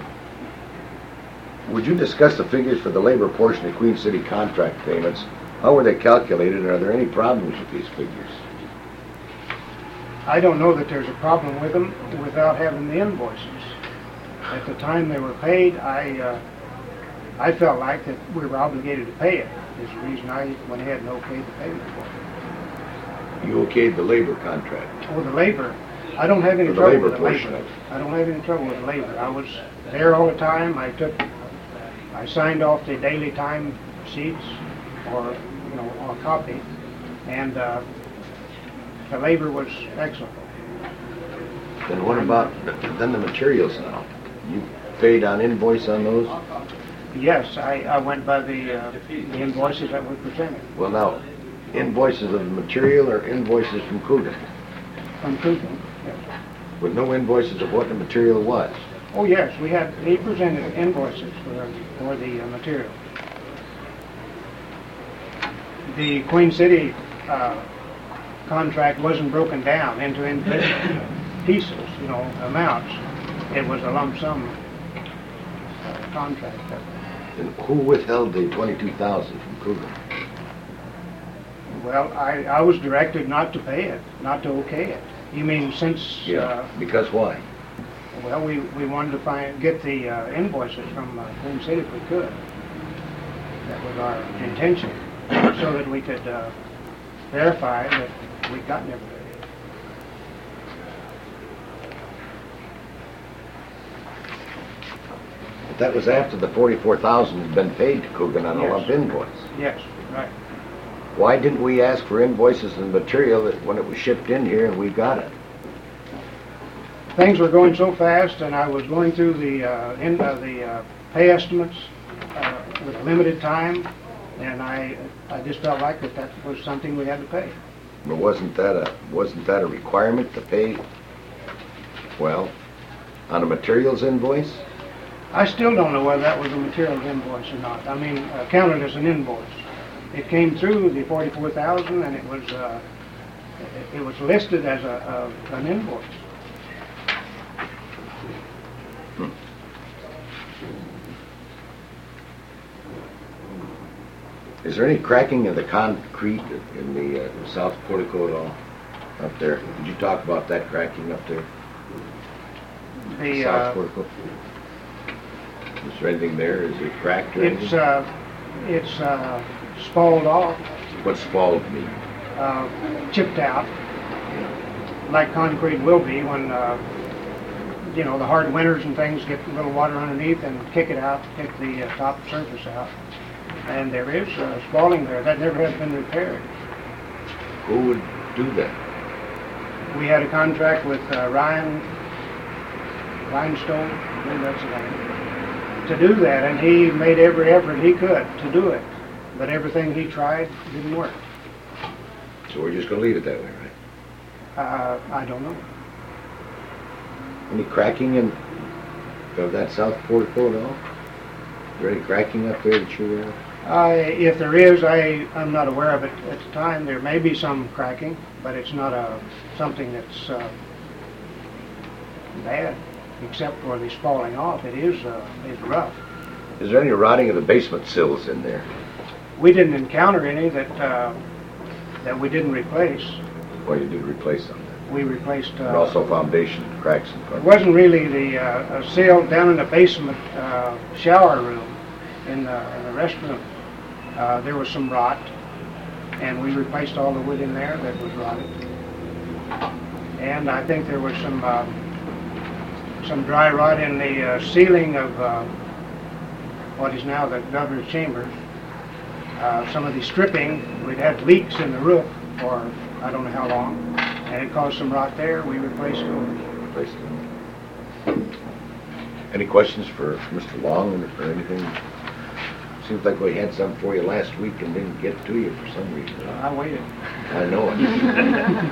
Would you discuss the figures for the labor portion of Queen City contract payments? How were they calculated, and are there any problems with these figures? I don't know that there's a problem with them without having the invoices. At the time they were paid, I uh, I felt like that we were obligated to pay it. Is the reason I went ahead and okayed the payment for it. You okayed the labor contract. Oh, the labor. I don't have any For the trouble labor with the portion labor. of it. I don't have any trouble with the labor. I was there all the time. I took, I signed off the daily time sheets, or you know, on a copy, and uh, the labor was excellent. Then what about, then the materials now? You paid on invoice on those? Yes, I, I went by the, uh, the invoices that were presented Well now, invoices of the material or invoices from Coogan? from Coogan. Yes. With no invoices of what the material was? Oh yes, we had, he presented invoices for, for the uh, material. The Queen City uh, contract wasn't broken down into individual pieces, you know, amounts. It was a lump sum uh, contract. And who withheld the twenty-two thousand from Coogan? Well, I, I was directed not to pay it, not to okay it. You mean since, uh, Because why? well, we, we wanted to find, get the uh, invoices from uh, Queen City if we could. That was our intention, so that we could uh, verify that we'd gotten everything. But that was after the forty-four thousand had been paid to Coogan on a Yes. lump invoice. Yes, right. Why didn't we ask for invoices and material that when it was shipped in here and we got it? Things were going so fast, and I was going through the uh, in, uh, the uh, pay estimates uh, with limited time, and I I just felt like that that was something we had to pay. But wasn't that a, wasn't that a requirement to pay, well, on a materials invoice? I still don't know whether that was a materials invoice or not. I mean, uh, counted as an invoice. It came through the forty-four thousand, and it was uh, it, it was listed as a, a an invoice. Hmm. Is there any cracking of the concrete in the uh, south portico at all up there? Did you talk about that cracking up there? The South uh, portico? Is there anything there? Is it cracked or it's anything? uh, it's uh, spalled off, What's spalled mean? uh, chipped out, like concrete will be when uh, you know the hard winters and things get a little water underneath and kick it out, kick the uh, top surface out, and there is uh, spalling there that never has been repaired. Who would do that? We had a contract with uh, Ryan Rhinestone, I believe that's the name, to do that, and he made every effort he could to do it, but everything he tried didn't work. So we're just going to leave it that way, right? Uh, I don't know. Any cracking in of that south portico at all? Is there any cracking up there that you're aware of? Uh, if there is, I, I'm not aware of it at the time. There may be some cracking, but it's not a, something that's uh, bad, except for this falling off. It is, uh, is rough. Is there any rotting of the basement sills in there? We didn't encounter any that, uh, that we didn't replace. Well, you did replace them. We replaced... Uh, And also foundation cracks in It front. wasn't really the uh, a sill down in the basement uh, shower room in the, in the restroom. Uh, there was some rot, and we replaced all the wood in there that was rotted. And I think there was some uh, some dry rot in the uh, ceiling of uh, what is now the governor's chambers. Uh, some of the stripping, we'd had leaks in the roof for I don't know how long, and it caused some rot there. We replaced those. Replaced them. Any questions for Mister Long or anything? Seems like we had some for you last week and didn't get to you for some reason. I waited. I know it.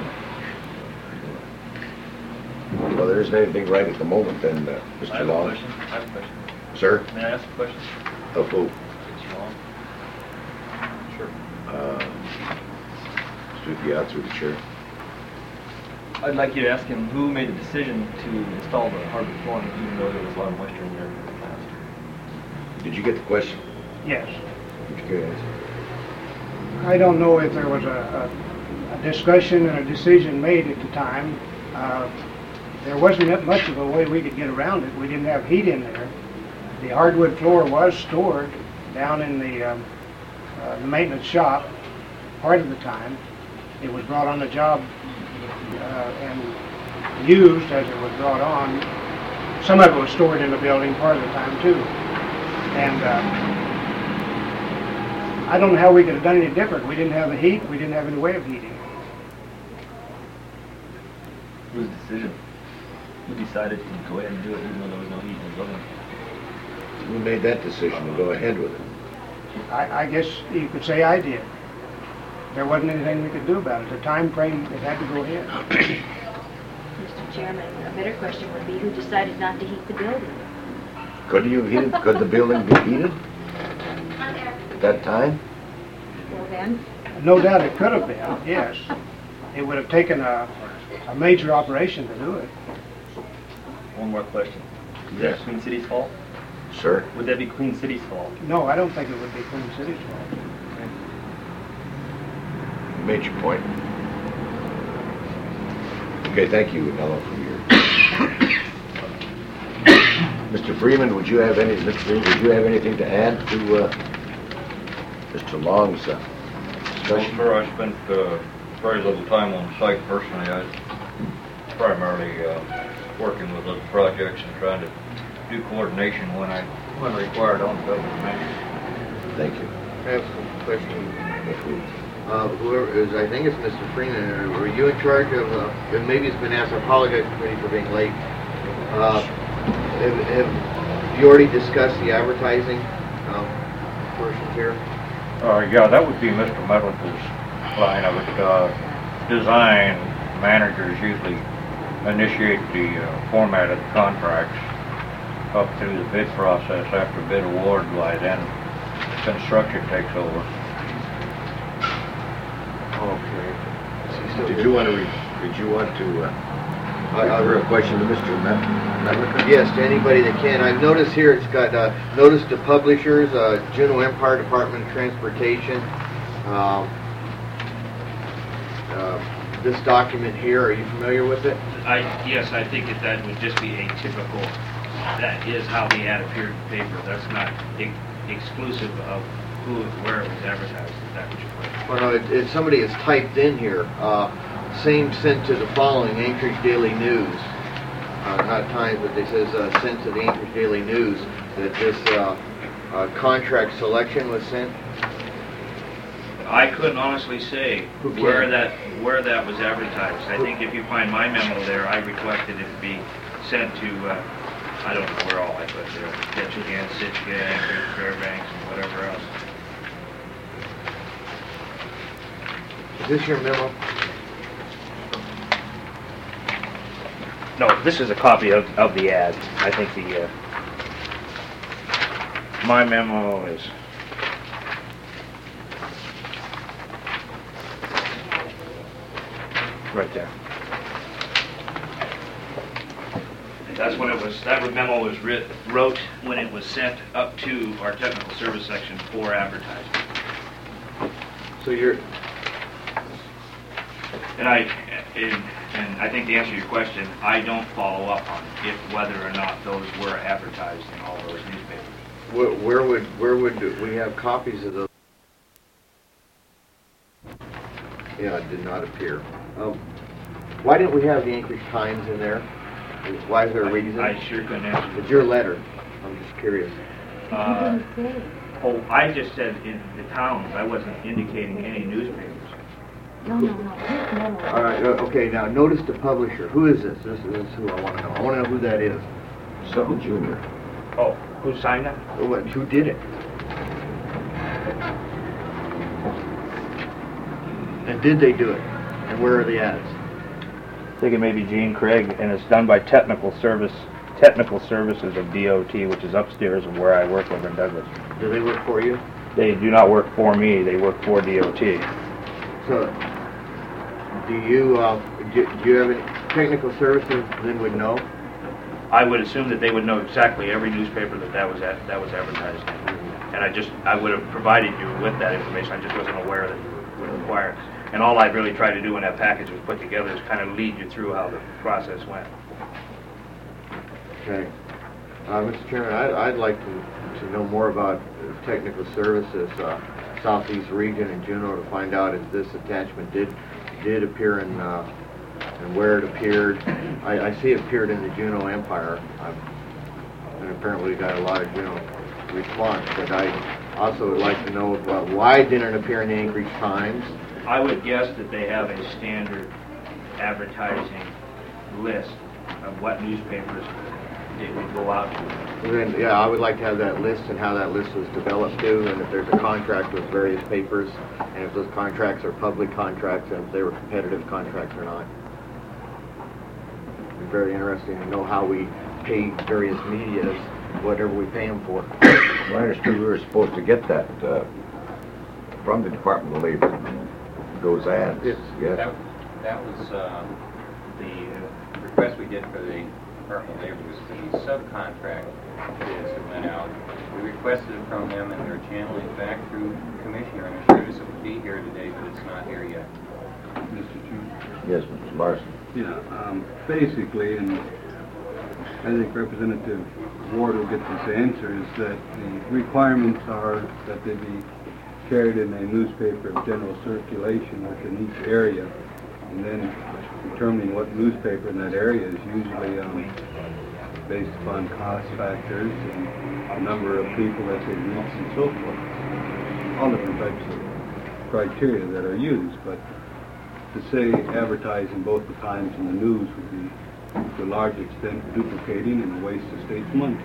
Well, there isn't anything right at the moment then, uh, I Mister have a Long. question. I have a question. Sir? May I ask a question? Of who? Mister Long? Sure. Uh, through the, uh, through the chair. I'd like you to ask him who made the decision to install the hardwood flooring, even though there was a lot of moisture in there in the past. Did you get the question? Yes. Would you care to answer? I don't know if there was a, a, a discussion and a decision made at the time. Uh, there wasn't that much of a way we could get around it. We didn't have heat in there. The hardwood floor was stored down in the, um, uh, the maintenance shop part of the time. It was brought on the job uh, and used as it was brought on. Some of it was stored in the building part of the time too. And uh, I don't know how we could have done any different. We didn't have the heat. We didn't have any way of heating. Whose decision? Who decided to go ahead and do it even though there was no heat in the building? Who made that decision to go ahead with it? I, I guess you could say I did. There wasn't anything we could do about it. The time frame, it had to go ahead. Mister Chairman, a better question would be who decided not to heat the building? Could you heat it? Could the building be heated at that time? Well then, No doubt it could have been, yes. It would have taken a, a major operation to do it. One more question. Is Yes. that Queen City's fault? Sir? Would that be Queen City's fault? No, I don't think it would be Queen City's fault. You made your point. Okay, thank you, Ella, for your... Mister Freeman, would you have any, Mister Freeman, would you have anything to add to uh, Mister Long's uh, Well, discussion? sir, I spent uh, very little time on site personally. I was primarily uh, working with little projects and trying to do coordination when I when required on the government measures. Thank you. I have some questions. Uh, whoever is, I think it's Mister Freeman, uh, were you in charge of, uh, and maybe it's been asked, I apologize for for being late. Uh, have, have you already discussed the advertising um, portions here? Uh, yeah, that would be Mister Medlica's line of it. Uh, design managers usually initiate the uh, format of the contracts up through the bid process. After bid award, why then construction takes over. Okay. Did you want to, re- did you want to, uh, I- I- refer a question to Mister Medlica? Yes, to anybody that can. I've noticed here it's got uh, notice to publishers, uh, Juneau Empire Department of Transportation. Um, uh, this document here, are you familiar with it? I, yes, I think that that would just be atypical. That is how the ad appeared in the paper. That's not ex- exclusive of who, where it was advertised. Is that what you're saying? Well, no, it, it, somebody has typed in here, uh, same sent to the following Anchorage Daily News. Uh, not Times, but it says uh, sent to the Anchorage Daily News that this uh, uh, contract selection was sent. I couldn't honestly say Who where can? that where that was advertised. I think if you find my memo there, I requested it be sent to, uh, I don't know where all I put there, Ketchikan, Sitka, Anchorage, Fairbanks, and whatever else. Is this your memo? No, this is a copy of, of the ad. I think the, uh, my memo is, right there. That's when it was, that memo was writ, wrote when it was sent up to our technical service section for advertising. So you're, And I, and, and I think to answer your question, I don't follow up on if whether or not those were advertised in all those newspapers. where, where would, where would we have copies of those? Yeah, it did not appear. Um, why didn't we have the Anchorage Times in there? Why is there a reason? I sure couldn't answer. It's your letter. I'm just curious. Uh, oh, I just said in the towns. I wasn't indicating any newspapers. No, no, no, his memo. All right, uh, okay, now notice to publisher. Who is this? This is who I want to know. I want to know who that is. Sutton Junior Oh, who signed that? Who, what- who did it? And did they do it? And where are the ads? I think it may be Gene Craig, and it's done by Technical Service, Technical Services of D O T, which is upstairs of where I work over in Douglas. Do they work for you? They do not work for me, they work for D O T. So, do you, uh, do, do you have any technical services then would know? I would assume that they would know exactly every newspaper that that was at, that was advertised in. And I just, I would have provided you with that information, I just wasn't aware that it would require. And all I really tried to do when that package was put together is kind of lead you through how the process went. Okay. Uh, Mister Chairman, I'd, I'd like to, to know more about uh, technical services, uh, Southeast region in Juneau, to find out if this attachment did, did appear in, uh, and where it appeared. I, I see it appeared in the Juneau Empire, I've, and apparently we got a lot of Juneau response, but I also would like to know about why it didn't appear in the Anchorage Times. I would guess that they have a standard advertising list of what newspapers it would go out to. Then, yeah, I would like to have that list and how that list was developed too, and if there's a contract with various papers, and if those contracts are public contracts, and if they were competitive contracts or not. It'd be very interesting to know how we pay various medias, whatever we pay them for. Well, I understood we were supposed to get that uh, from the Department of Labor, those ads, Yes. yes. That, that was, uh, the request we did for the Department of Labor was the subcontract bids that went out. We requested it from them, and they're channeling it back through the Commissioner, and assured us it would be here today, but it's not here yet. Mister Chairman? Yes, Mister Larson. Yeah, um, basically, and I think Representative Ward will get this answer, is that the requirements are that they be carried in a newspaper of general circulation within each area, and then determining what newspaper in that area is usually um, based upon cost factors and the number of people that they reach and so forth. All different types of criteria that are used, but to say advertise in both the Times and the News would be to a large extent duplicating and a waste of state's money.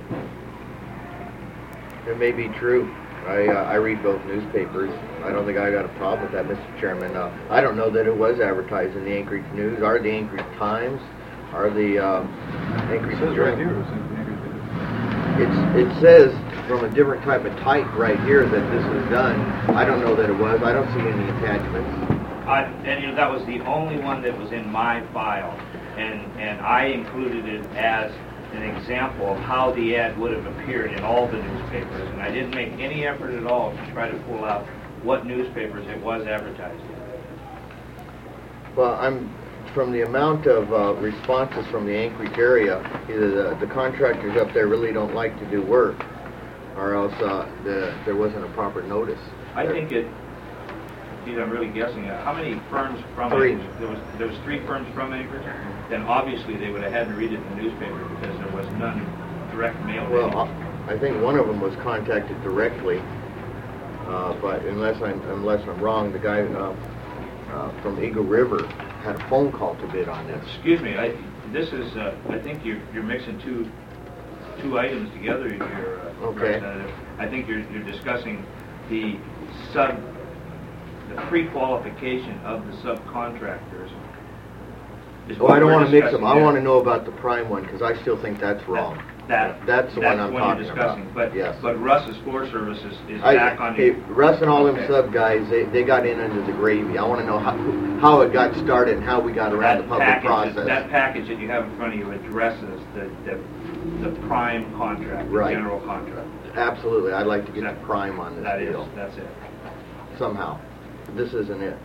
It may be true. I, uh, I read both newspapers. I don't think I got a problem with that, Mister Chairman. Uh, I don't know that it was advertised in the Anchorage News, or the Anchorage Times, or the um, Anchorage Journal. It's, it says from a different type of type right here that this was done. I don't know that it was. I don't see any attachments. I, and you know, that was the only one that was in my file, and, and I included it as an example of how the ad would have appeared in all the newspapers, and I didn't make any effort at all to try to pull out what newspapers it was advertised in. Well, I'm, from the amount of uh, responses from the Anchorage area, either the, the contractors up there really don't like to do work, or else uh, the, there wasn't a proper notice. I think it, geez, I'm really guessing, uh, how many firms from Three. Anchorage? There was, there was three firms from Anchorage? Then obviously they would have had to read it in the newspaper because there was none direct mail. Well, uh, I think one of them was contacted directly, uh, but unless I'm, unless I'm wrong, the guy uh, uh, from Eagle River had a phone call to bid on this. Excuse me, I, this is, uh, I think you're, you're mixing two, two items together here, uh, Okay. Representative. I think you're, you're discussing the sub, the pre-qualification of the subcontractors. is Well, what I don't we're want to mix discussing them. I here. want to know about the prime one, because I still think that's wrong. That, That's the one I'm you're talking about. discussing. But, Yes. but Russ's Floor Service is, is I, back on hey, the... Russ and all them Okay. sub guys, they, they got in under the gravy. I want to know how, how it got started and how we got around the That public package, process. that package that you have in front of you addresses the, the, the prime contract, the Right. general contract. Absolutely, I'd like to get That- the prime on this That is, deal, that's it. somehow. This isn't it.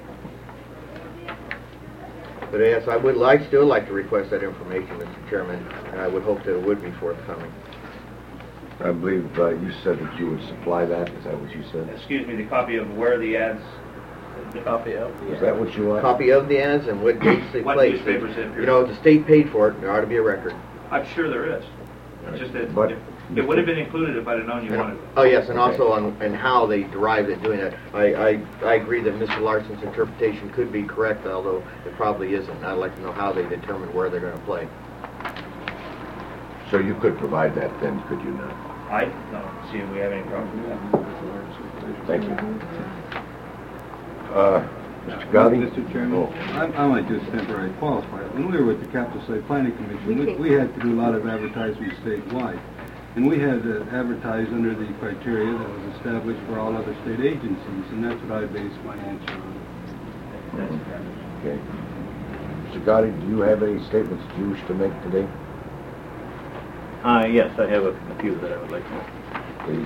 But yes, I would like, still like to request that information, Mister Chairman, and I would hope that it would be forthcoming. I believe uh, you said that you would supply that. Is that what you said? Excuse me, the copy of where the ads... The copy of. Is that what you want? Copy of the ads and what dates they What placed. newspapers it appeared. You know, if the state paid for it, there ought to be a record. I'm sure there is. It's just that But- it, it would have been included if I'd have known you wanted it. Oh, yes, and Okay. also on, and how they derived it doing it. I, I, I agree that Mister Larson's interpretation could be correct, although it probably isn't. I'd like to know how they determine where they're gonna play. So you could provide that then, could you not? I don't see if we have any problem with that. Thank you. Uh, Mister Gotti? Mister Chairman, Oh. I, I might just temporarily qualify it. When we were with the Capital Site Planning Commission, we, we had to do a lot of advertising statewide. And we had to advertise under the criteria that was established for all other state agencies, and that's what I based my answer on. Okay. Mister Gotti, do you have any statements that you wish to make today? Uh, yes, I have a, a few that I would like to make. Please.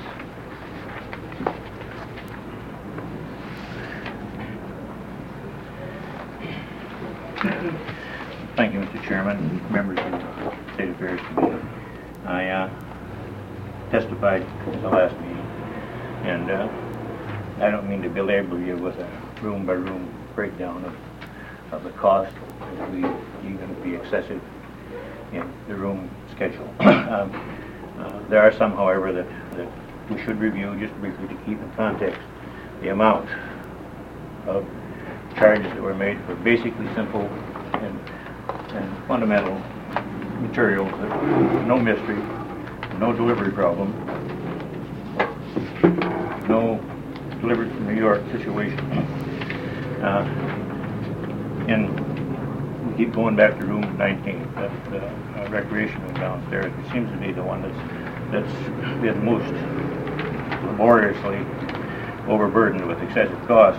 Thank you, Mister Chairman, members of the State Affairs Committee. I uh, testified at the last meeting, and uh, I don't mean to belabor you with a room-by-room breakdown of, of the cost, if we even be excessive in the room schedule. um, uh, there are some, however, that, that we should review just briefly to keep in context the amount of charges that were made for basically simple and, and fundamental materials that no mystery, no delivery problem, no delivered from New York situation. Uh, and we keep going back to room nineteen, that uh, recreation room downstairs. It seems to be the one that's that's been most laboriously overburdened with excessive cost.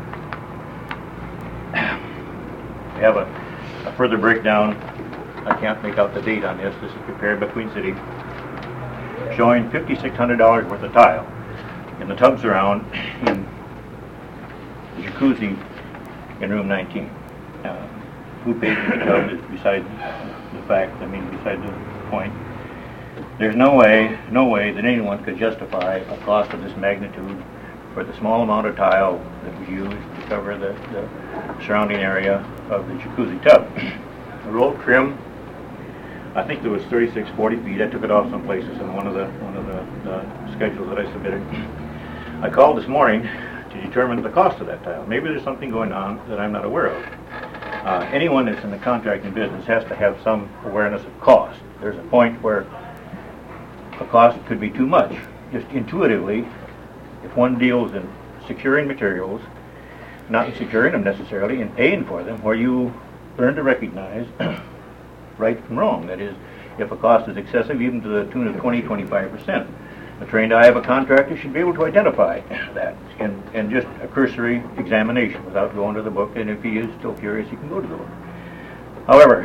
We have a, a further breakdown. I can't make out the date on this. This is prepared by Queen City, showing fifty-six hundred dollars worth of tile in the tubs around in the jacuzzi in room nineteen. Uh, who paid for the tub is beside the fact, I mean, beside the point. There's no way, no way that anyone could justify a cost of this magnitude for the small amount of tile that was used to cover the, the surrounding area of the jacuzzi tub. The road trim, I think there was thirty-six, forty feet. I took it off some places in one of the one of the, the schedules that I submitted. I called this morning to determine the cost of that tile. Maybe there's something going on that I'm not aware of. Uh, anyone that's in the contracting business has to have some awareness of cost. There's a point where a cost could be too much. Just intuitively, if one deals in securing materials, not in securing them necessarily, in paying for them, where you learn to recognize right from wrong. That is, if a cost is excessive, even to the tune of twenty, twenty-five percent. A trained eye of a contractor should be able to identify that in, in just a cursory examination without going to the book, and if he is still curious, he can go to the book. However,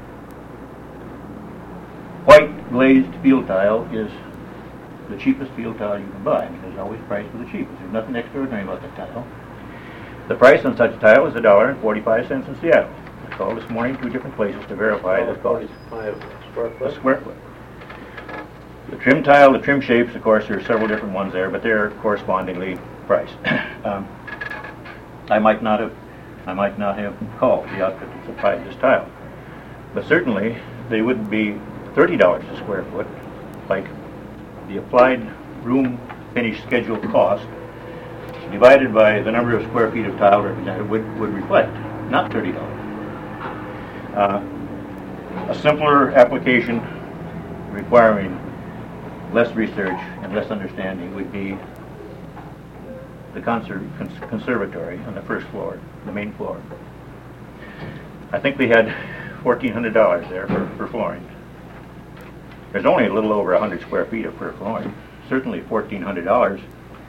white glazed field tile is the cheapest field tile you can buy. I mean, there's always price for the cheapest. There's nothing extraordinary about that tile. The price on such tile is a dollar and forty-five cents in Seattle. I called this morning two different places to verify this cost. forty-five square foot. A square foot. The trim tile, the trim shapes, of course, there are several different ones there, but they're correspondingly priced. um, I might not have, I might not have called the outfit that supplied this tile, but certainly they wouldn't be thirty dollars a square foot, like the applied room finish schedule cost divided by the number of square feet of tile represented would, would reflect, not thirty dollars. Uh, a simpler application requiring less research and less understanding would be the conser cons conservatory on the first floor, the main floor. I think we had fourteen hundred dollars there for, for flooring. there's only a little over one hundred square feet of perfluorine. Certainly fourteen hundred dollars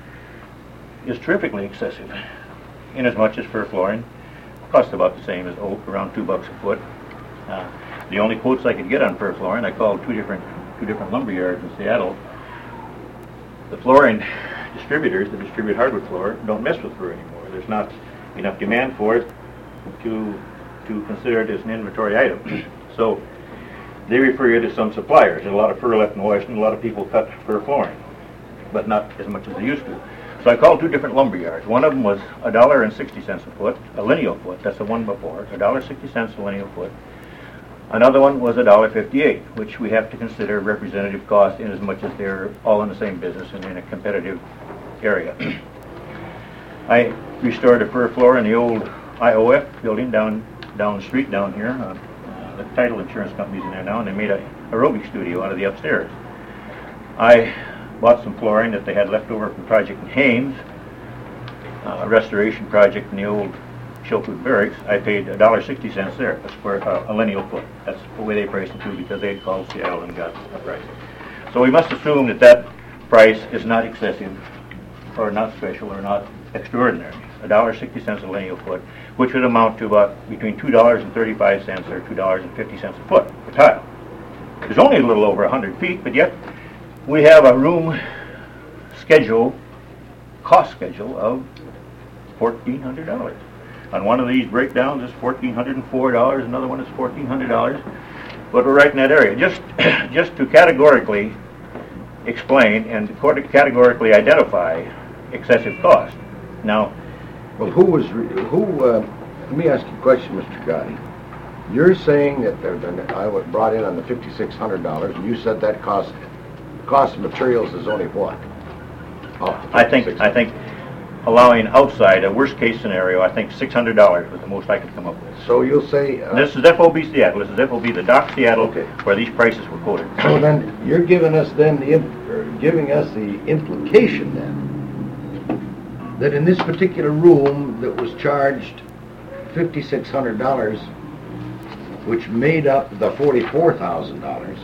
is terrifically excessive, inasmuch as perfluorine costs about the same as oak, around two bucks a foot. Uh, the only quotes I could get on perfluorine, I called two different two different lumber yards in Seattle. The fluorine distributors that distribute hardwood floor don't mess with fur anymore. There's not enough demand for it to to consider it as an inventory item. So they refer you to some suppliers. There's a lot of fur left in Washington. A lot of people cut perfluorine, but not as much as they used to. So I called two different lumber yards. One of them was a dollar and sixty cents a foot, a lineal foot. That's the one before. A dollar sixty cents a lineal foot. Another one was a dollar fifty-eight, which we have to consider representative cost in as much as they're all in the same business and in a competitive area. I restored a fur floor in the old I O F building down down the street down here. Uh, uh, the title insurance company's in there now, and they made a aerobic studio out of the upstairs. I bought some flooring that they had left over from Project in Haines, uh, a restoration project in the old Chilkoot Barracks. I paid a dollar sixty cents there, a square, uh, a lineal foot. That's the way they priced it too, because they had called Seattle and got a price. So we must assume that that price is not excessive, or not special, or not extraordinary. A dollar sixty cents a lineal foot, which would amount to about between two dollars and thirty-five cents or two dollars and fifty cents a foot for tile. There's only a little over a hundred feet, but yet we have a room schedule, cost schedule of fourteen hundred dollars. On one of these breakdowns, it's fourteen hundred and four dollars. Another one is fourteen hundred dollars. But we're right in that area. Just, just to categorically explain and categorically identify excessive cost. Now, well, who was re who? Uh, let me ask you a question, Mister Gotti. You're saying that the, the, I was brought in on the fifty-six hundred dollars, and you said that cost cost of materials is only what? Oh, I think I think allowing outside a worst case scenario, I think six hundred dollars was the most I could come up with. So you'll say uh, this is F O B Seattle. This is F O B the Dock Seattle, okay, where these prices were quoted. So then you're giving us then the imp or giving us the implication then that in this particular room that was charged fifty-six hundred dollars, which made up the forty-four thousand dollars,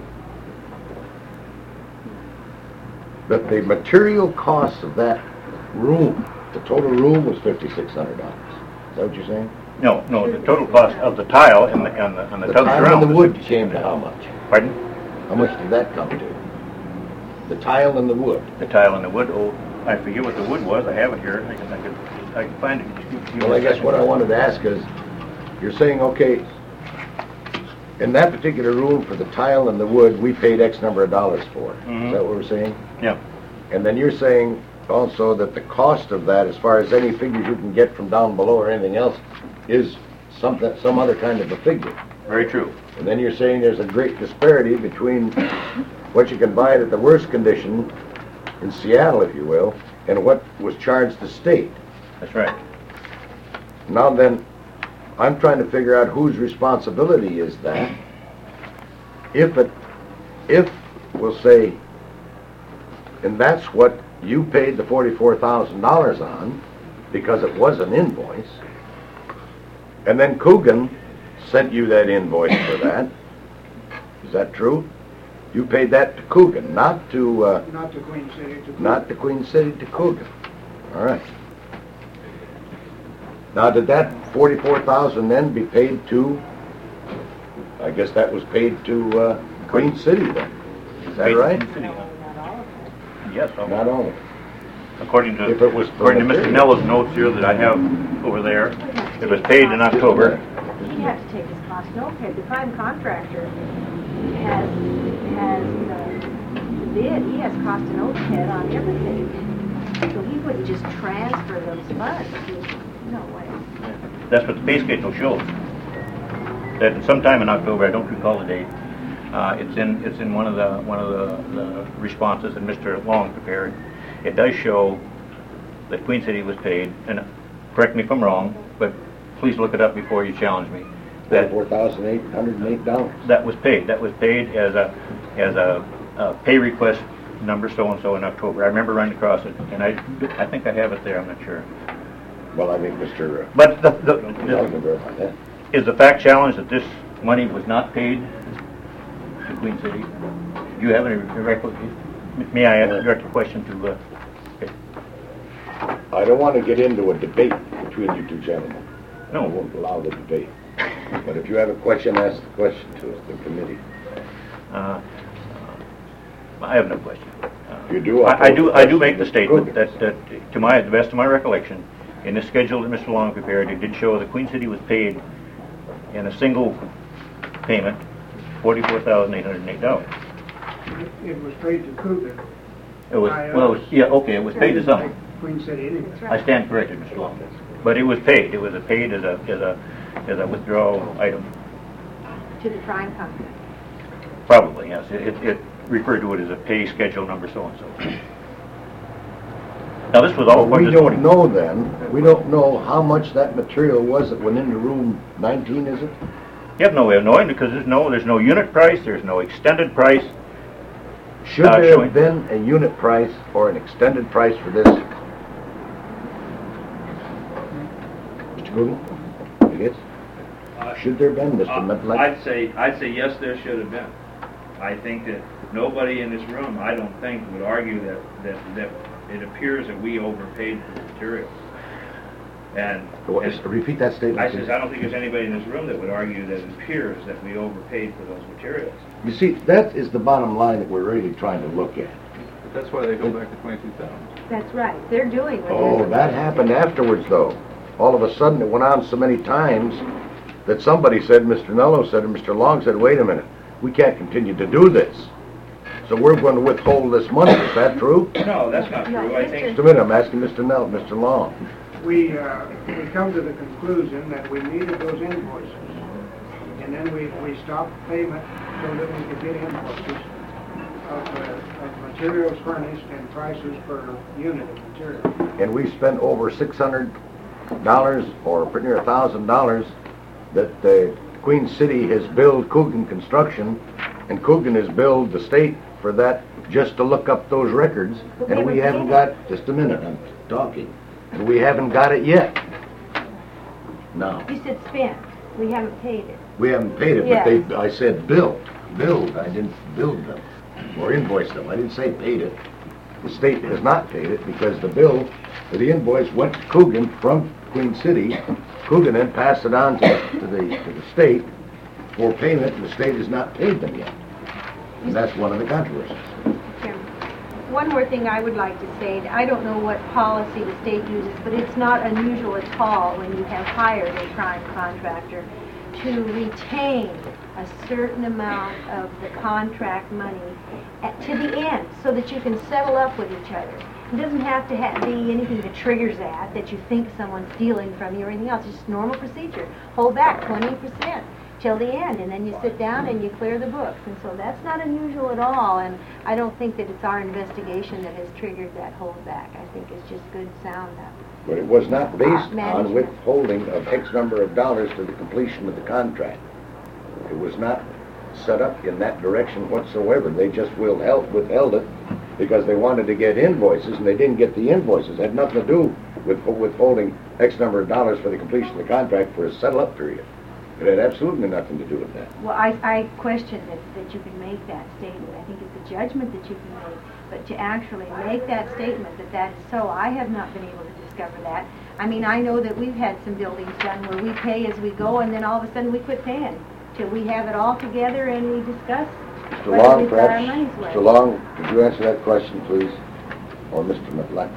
that the material cost of that room, the total room, was fifty-six hundred dollars. Is that what you're saying? No, no, the total cost of the tile and the, and the, and the, the tubs tile around and the wood came to how much? Pardon? How much did that come to? The tile and the wood. The tile and the wood, oh, I forget what the wood was. I have it here. I can, I can, I can find it. Give, give well, I guess what I wanted to ask is, you're saying, okay, in that particular room for the tile and the wood, we paid X number of dollars for. Mm-hmm. Is that what we're saying? Yeah. And then you're saying also that the cost of that, as far as any figures you can get from down below or anything else, is something, some other kind of a figure. Very true. And then you're saying there's a great disparity between what you can buy it at the worst condition in Seattle, if you will, and what was charged the state. That's right. Now then, I'm trying to figure out whose responsibility is that. If it, if, we'll say, and that's what you paid the forty-four thousand dollars on, because it was an invoice, and then Coogan sent you that invoice for that. Is that true? You paid that to Coogan, not to... Uh, not to Queen City, to Coogan. Not to Queen City, to Coogan. All right. Now, did that forty-four thousand dollars then be paid to... I guess that was paid to uh, Queen City then. Is that right? Yes. Almost. Not all of it. According to, if it was according to Mister Nella's notes here that I have over there, it was paid in October. He had to take his cost no pay. The prime contractor has has the, the bid. He has cost and overhead on everything. So he wouldn't just transfer those funds. No way. That's what the pay schedule shows. That sometime in October, I don't recall the date. Uh, it's in it's in one of the one of the, the responses that Mister Long prepared. It does show that Queen City was paid, and correct me if I'm wrong, but please look it up before you challenge me. That four thousand eight hundred eight dollars. That was paid. That was paid as a as a, a pay request number so and so in October. I remember running across it, and I I think I have it there. I'm not sure. Well, I think Mister Uh, but the, the, the, that. is the fact challenge that this money was not paid to Queen City. Do you have any recollection? May I direct a question to, uh, okay. I don't want to get into a debate between you two gentlemen. No. I won't allow the debate. But if you have a question, ask the question to the committee. Uh, I have no question. Uh, You do? I, I do. I do make the Mister statement Coogan. that, that, to my, the best of my recollection, in the schedule that Mister Long prepared, it did show that Queen City was paid in a single payment, forty-four thousand eight hundred eight dollars. It was paid to Coogan. It was By well, it was, us. yeah, okay, it was paid to someone. Queen City anyway. I stand corrected, Mister Long. But it was paid. It was a paid as a as a as a withdrawal item. To the prime contract. Probably, yes. It, it, it referred to it as a pay schedule number so and so. Now this was all But we this don't morning. know then, we don't know how much that material was that went into room nineteen, is it? You have no way of knowing because there's no there's no unit price. There's no extended price. Should Uh, there showing- have been a unit price or an extended price for this? Mister Coogan? Yes? Should there have been, Mister Uh, Metlick? I'd say, I'd say yes, there should have been. I think that nobody in this room, I don't think, would argue that, that, that it appears that we overpaid for the materials. And, What is- Repeat that statement, I please. says, I don't think there's anybody in this room that would argue that it appears that we overpaid for those materials. You see, that is the bottom line that we're really trying to look at. But that's why they go back to twenty-two thousand. That's right. They're doing what Oh, they're that happened afterwards, though. All of a sudden, it went on so many times that somebody said, Mister Nello said, and Mister Long said, wait a minute, we can't continue to do this. So we're going to withhold this money. Is that true? No, that's not No, true. I Mister think, Just a minute, I'm asking Mister Nell, Mister Long. We, uh, we come to the conclusion that we needed those invoices. And then we, we stopped payment so that we could get invoices of, uh, of materials furnished and prices per unit of material. And we spent over six hundred dollars, or pretty near a thousand dollars, that uh, Queen City has billed Coogan Construction, and Coogan has billed the state for that just to look up those records, But we and we haven't haven't paid got, just a minute, I'm talking, and we haven't got it yet. No, You said spent. We haven't paid it. we haven't paid it, but Yes. they, I said billed, billed, I didn't build them, or invoice them, I didn't say paid it. The state has not paid it because the bill, or the invoice went to Coogan from Queen City. Coogan then passed it on to, to the, to the state for payment, and the state has not paid them yet. And that's one of the controversies. Chairman. One more thing I would like to say. I don't know what policy the state uses, but it's not unusual at all when you have hired a prime contractor to retain a certain amount of the contract money at, to the end, so that you can settle up with each other. It doesn't have to ha be anything that triggers that, that you think someone's stealing from you or anything else. It's just normal procedure. Hold back twenty percent till the end, and then you sit down and you clear the books. And so that's not unusual at all, and I don't think that it's our investigation that has triggered that holdback. I think it's just good, sound uh, But it was not based on management. withholding of X number of dollars to the completion of the contract. It was not set up in that direction whatsoever. They just withheld, withheld it because they wanted to get invoices, and they didn't get the invoices. It had nothing to do with withholding X number of dollars for the completion of the contract for a settle-up period. It had absolutely nothing to do with that. Well, I, I question that, that you can make that statement. I think it's a judgment that you can make, but to actually make that statement that that is so, I have not been able to discover that. I mean, I know that we've had some buildings done where we pay as we go, and then all of a sudden we quit paying till we have it all together and we discuss Mister whether Long, we've got our perhaps, money's worth. Mister Long, could you answer that question, please? Or Mister McLeod?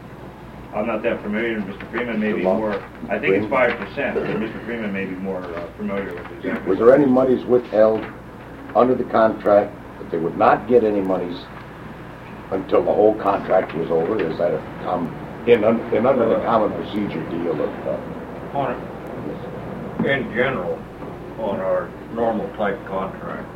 I'm not that familiar, Mister Freeman may be Mister Long? more, I think it's five percent, but Mister Freeman may be more uh, familiar with exactly. Was there any monies withheld under the contract that they would not get any monies until the whole contract was over? Is that a com, in, un, in under the common procedure deal of, uh, On it, in general, on our normal type contract,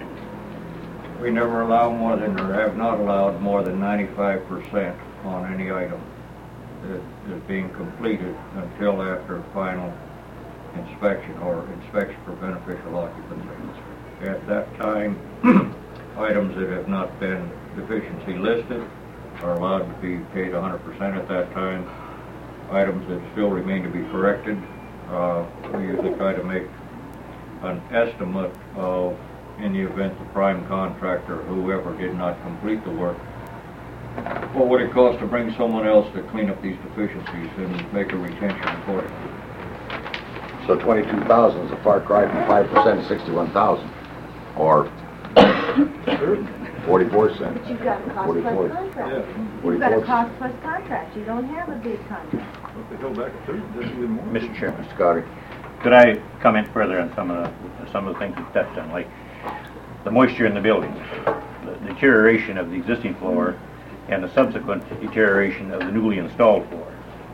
we never allow more than, or have not allowed more than ninety-five percent on any item that is being completed until after final inspection or inspection for beneficial occupancy. At that time, items that have not been deficiency listed are allowed to be paid one hundred percent at that time. Items that still remain to be corrected, uh, we usually try to make an estimate of in the event the prime contractor or whoever did not complete the work? What would it cost to bring someone else to clean up these deficiencies and make a retention accordingly? So twenty-two thousand is a far cry from five percent of sixty-one thousand, or forty-four cents. But you've got a cost forty-four. plus contract. Yeah. You've got a forty-four. cost plus contract. You don't have a bid contract. Mister Chairman. Scotty. Could I comment further on some of the, some of the things you touched on, like the moisture in the building, the deterioration of the existing floor, and the subsequent deterioration of the newly installed floor.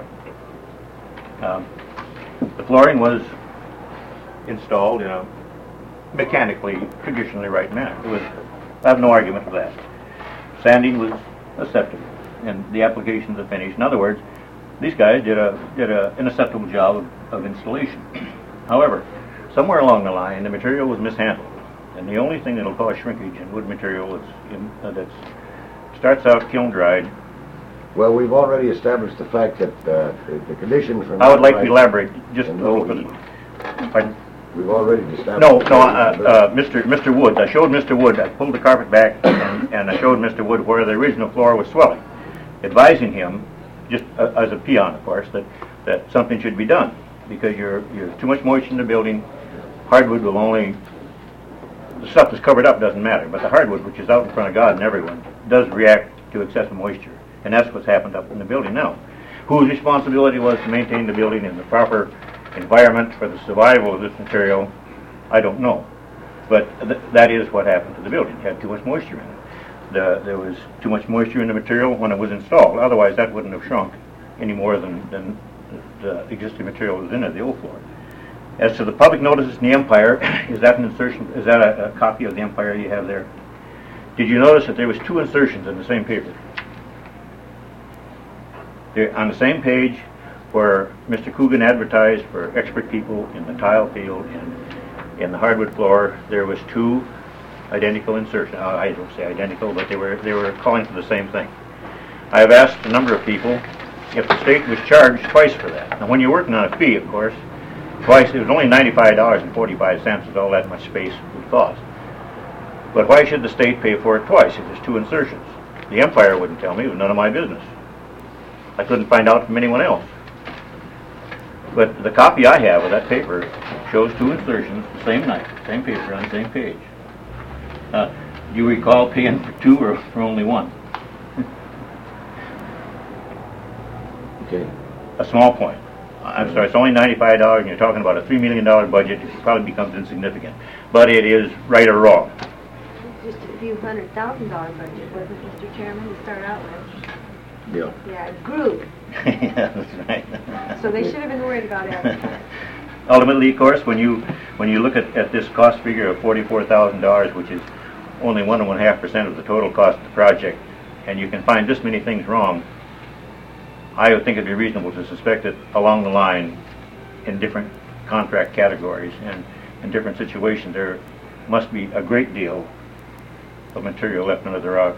Um, the flooring was installed in a mechanically, traditionally right manner. It was, I have no argument with that. Sanding was acceptable, and the applications are finished. In other words, these guys did a did a, an acceptable job of, of installation. However, somewhere along the line, the material was mishandled, and the only thing that will cause shrinkage in wood material that's in, uh, that's starts out kiln dried. Well, we've already established the fact that uh, the, the conditions for... I would like to elaborate just a little bit. Pardon? We've already established... No, no, uh, uh, Mister Mister Wood, I showed Mister Wood, I pulled the carpet back, and, and I showed Mister Wood where the original floor was swelling, advising him, just uh, as a peon, of course, that, that something should be done, because you're, you're too much moisture in the building. Hardwood will only... The stuff that's covered up doesn't matter, but the hardwood, which is out in front of God and everyone, does react to excessive moisture, and that's what's happened up in the building now. Whose responsibility was to maintain the building in the proper environment for the survival of this material, I don't know. But th that is what happened to the building. It had too much moisture in it. The, there was too much moisture in the material when it was installed. Otherwise, that wouldn't have shrunk any more than, than the existing material was in it, the old floor. As to the public notices in the Empire, is that an insertion? Is that a, a copy of the Empire you have there? Did you notice that there was two insertions in the same paper? There, on the same page where Mister Coogan advertised for expert people in the tile field and in the hardwood floor, there was two identical insertions. Uh, I don't say identical, but they were they were calling for the same thing. I have asked a number of people if the state was charged twice for that. Now, when you're working on a fee, of course, twice, it was only ninety-five dollars and forty-five cents is all that much space would cost. But why should the state pay for it twice if there's two insertions? The Empire wouldn't tell me. It was none of my business. I couldn't find out from anyone else. But the copy I have of that paper shows two insertions, the same night, same paper on the same page. Uh, do you recall paying for two or for only one? Okay. A small point. I'm sorry, it's only ninety-five dollars, and you're talking about a three million dollar budget. It probably becomes insignificant. But it is right or wrong. Just a few hundred thousand dollar budget, wasn't it, Mister Chairman, to start out with? Yeah. Yeah, it grew. Yeah, that's right. So they should have been worried about it. Ultimately, of course, when you when you look at, at this cost figure of forty-four thousand dollars, which is only one and one half percent of the total cost of the project, and you can find this many things wrong, I would think it'd be reasonable to suspect that along the line, in different contract categories and in different situations, there must be a great deal of material left under the rocks.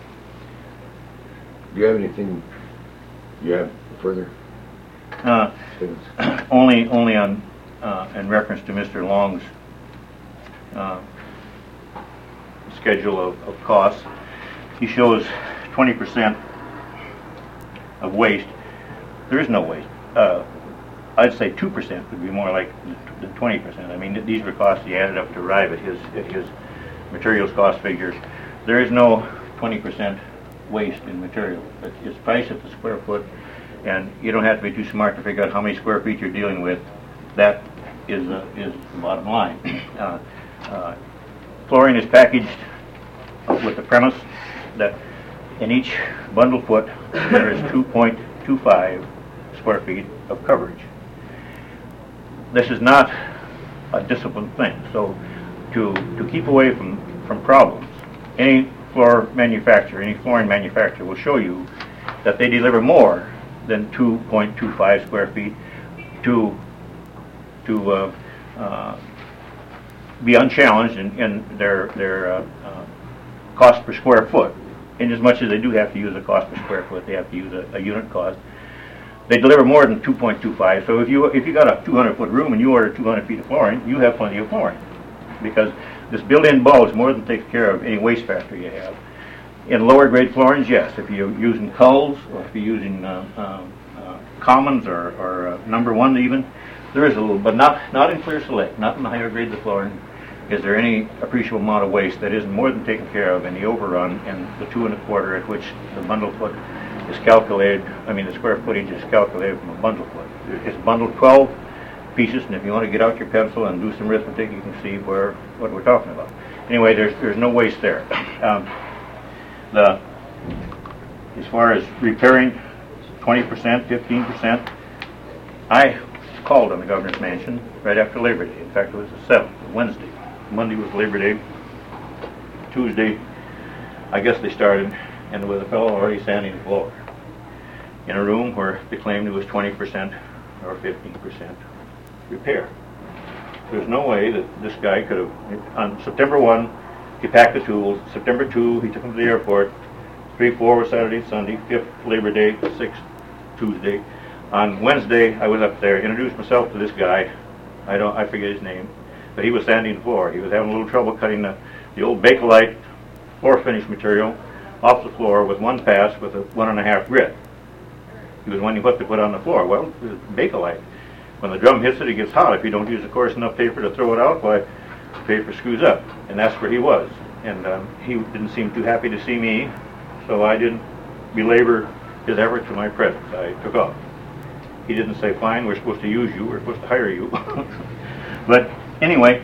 Do you have anything you have further? Uh, only, only on uh, in reference to Mister Long's uh, schedule of, of costs. He shows twenty percent of waste. There is no waste. Uh, I'd say two percent would be more like the twenty percent. I mean, th these were costs he added up to arrive at his at his materials cost figures. There is no twenty percent waste in material. It's priced at the square foot, and you don't have to be too smart to figure out how many square feet you're dealing with. That is uh, is the bottom line. Uh, uh, flooring is packaged with the premise that in each bundle foot there is two point two five square feet of coverage. This is not a disciplined thing. So to to keep away from from problems, any floor manufacturer, any flooring manufacturer will show you that they deliver more than two point two five square feet to to uh, uh, be unchallenged in, in their their uh, uh, cost per square foot. In as much as they do have to use a cost per square foot, they have to use a, a unit cost. They deliver more than two point two five. So if you if you got a two hundred foot room and you order two hundred feet of flooring, you have plenty of flooring, because This built-in bulge more than takes care of any waste factor you have. In lower grade floorings, yes, if you're using culls, or if you're using uh, uh, uh, commons, or, or uh, number one even, there is a little, but not, not in clear select, not in the higher grades of flooring. Is there any appreciable amount of waste that isn't more than taken care of in the overrun and the two and a quarter at which the bundle foot is calculated, I mean the square footage is calculated from a bundle foot. It's bundled twelve pieces, and if you want to get out your pencil and do some arithmetic, you can see where what we're talking about. Anyway, there's there's no waste there. Um, the as far as repairing, twenty percent, fifteen percent, I called on the governor's mansion right after Labor Day. In fact, it was the seventh, Wednesday. Monday was Labor Day. Tuesday, I guess they started, and there was a fellow already sanding the floor in a room where they claimed it was twenty percent or fifteen percent repair. There's no way that this guy could have, on September first, he packed the tools. September second, he took them to the airport. three, four was Saturday, Sunday. fifth, Labor Day. sixth, Tuesday. On Wednesday, I was up there, introduced myself to this guy. I don't, I forget his name, but he was sanding the floor. He was having a little trouble cutting the, the old Bakelite floor finish material off the floor with one pass with a one and a half grit. He was wondering what to put on the floor. Well, it was Bakelite. When the drum hits it, it gets hot. If you don't use a coarse enough paper to throw it out, why, the paper screws up. And that's where he was. And um, he didn't seem too happy to see me, so I didn't belabor his efforts in my presence. I took off. He didn't say, fine, we're supposed to use you, we're supposed to hire you. But anyway,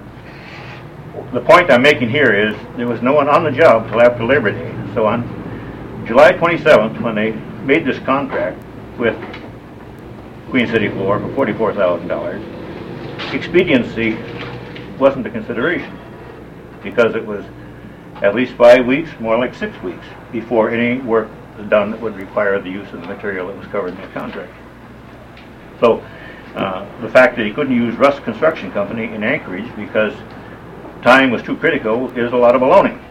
the point I'm making here is there was no one on the job until after Labor Day. So on July twenty-seventh, when they made this contract with Queen City Floor for forty-four thousand dollars, expediency wasn't a consideration because it was at least five weeks, more like six weeks, before any work was done that would require the use of the material that was covered in the contract. So uh, the fact that he couldn't use Russ Construction Company in Anchorage because time was too critical is a lot of baloney.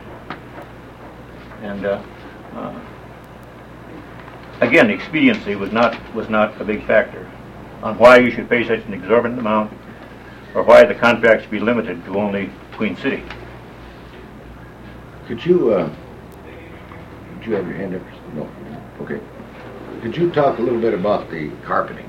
And uh, uh, again, the expediency was not was not a big factor on why you should pay such an exorbitant amount, or why the contract should be limited to only Queen City. Could you, uh, did you have your hand up? No. Okay. Could you talk a little bit about the carpeting?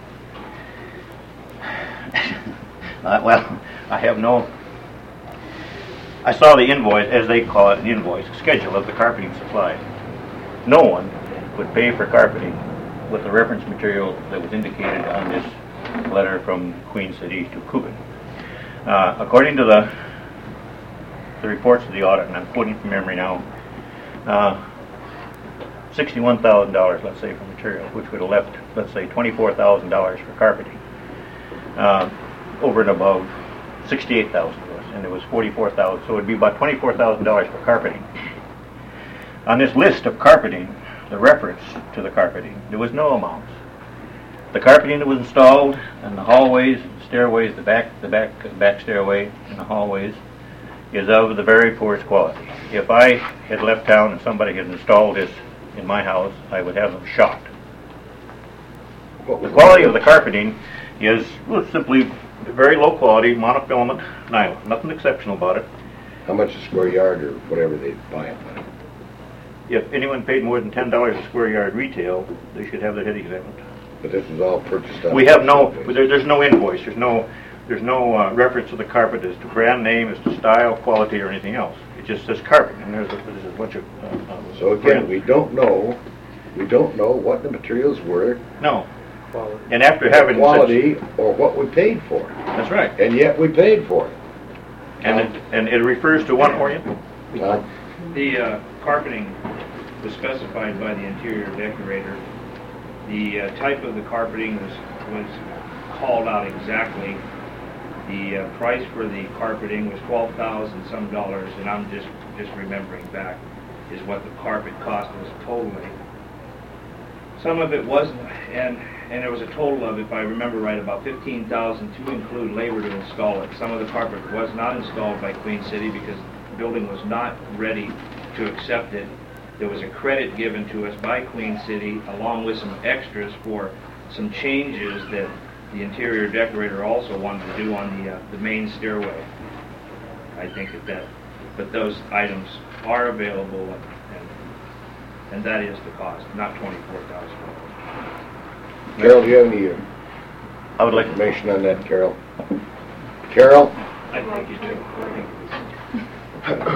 Uh, well, I have no... I saw the invoice, as they call it, an invoice, schedule of the carpeting supplied. No one would pay for carpeting with the reference material that was indicated on this letter from Queen City to Coogan. Uh, according to the the reports of the audit, and I'm quoting from memory now, uh, sixty-one thousand dollars, let's say, for material, which would have left, let's say, twenty-four thousand dollars for carpeting. Uh, over and above sixty-eight thousand dollars, and it was forty-four thousand dollars, so it would be about twenty-four thousand dollars for carpeting. On this list of carpeting, the reference to the carpeting, there was no amounts. The carpeting that was installed in the hallways, stairways, the back, the back, the back stairway, and the hallways, is of the very poorest quality. If I had left town and somebody had installed this in my house, I would have them shot. The quality of the carpeting is well, simply very low quality monofilament nylon. Nothing exceptional about it. How much a square yard or whatever they buy it? If anyone paid more than ten dollars a square yard retail, they should have the head exempt. But this was all purchased on... We have no, there, there's no invoice, there's no, there's no uh, reference to the carpet as to brand name, as to style, quality, or anything else. It just says carpet, and there's a, there's a bunch of... Uh, uh, so again, we don't know, we don't know what the materials were. No. Quality. And after having... Quality, such, or what we paid for. That's right. And yet we paid for it. And, um, it, and it refers to one Orient? Uh, the uh, carpeting was specified by the interior decorator. The uh, type of the carpeting was, was called out exactly. The uh, price for the carpeting was twelve thousand some dollars, and I'm just, just remembering back, is what the carpet cost was totally. Some of it wasn't, and, and there was a total of, if I remember right, about fifteen thousand dollars to include labor to install it. Some of the carpet was not installed by Queen City because the building was not ready to accept it. There was a credit given to us by Queen City along with some extras for some changes that the interior decorator also wanted to do on the, uh, the main stairway. I think that that, but those items are available, and, and, and that is the cost, not twenty-four thousand dollars. Carol, do you have any uh, I would like information on that, Carol? Carol? I think you do. I think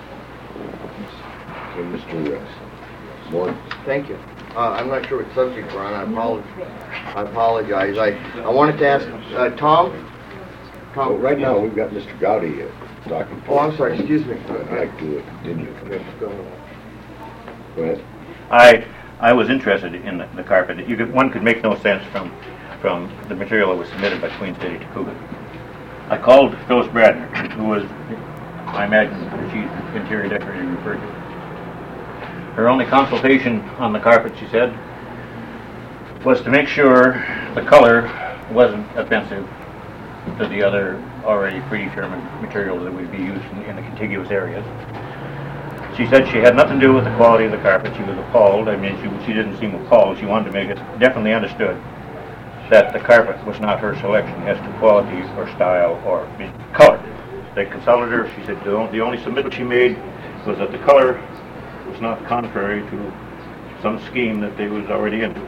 Okay, Mister uh, Moore. Thank you. Uh, I'm not sure what subject we're on. I apologize. I apologize. I, I wanted to ask, uh, Tom? Tom? Well, right now, we've got Mister Gowdy uh, talking. Oh, I'm sorry. Excuse me. I'd like to uh, continue. Go ahead. Go ahead. I I was interested in the, the carpet. You could, one could make no sense from from the material that was submitted by Queen City to Coogan. I called Phyllis Bradner, who was, I imagine, the chief interior decorator you referred to. Her only consultation on the carpet, she said, was to make sure the color wasn't offensive to the other already predetermined materials that would be used in, in the contiguous areas. She said she had nothing to do with the quality of the carpet. She was appalled. I mean, she, she didn't seem appalled. She wanted to make it definitely understood that the carpet was not her selection as to quality or style or color. They consulted her. She said the only, the only submittal she made was that the color was not contrary to some scheme that they was already into.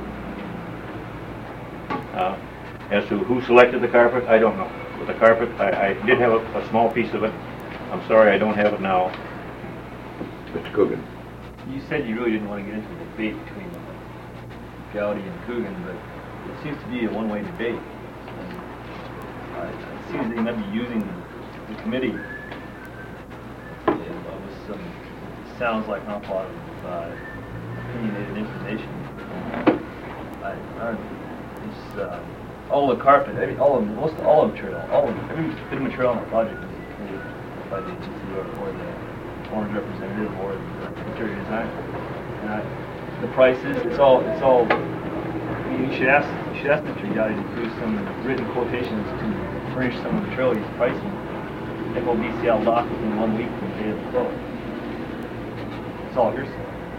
Uh, as to who selected the carpet, I don't know. With the carpet, I, I did have a, a small piece of it. I'm sorry I don't have it now. Mister Coogan. You said you really didn't want to get into the debate between Gowdy and Coogan, but it seems to be a one-way debate. And, uh, it seems that you might be using the committee and, uh, with some, it sounds like an awful lot of uh, opinionated information. I, I don't know, it's, uh, all the carpet, every, all of most all of the material, all of every bit of material on the project is created by the agency or, or the owner's representative or the interior designer. And I, the prices, it's all, it's all. I mean, you should ask, you should ask Mister Gowdy to do some written quotations to furnish some of the material he's pricing. F O B C L dock within one week from the day of the close. It's all hearsay.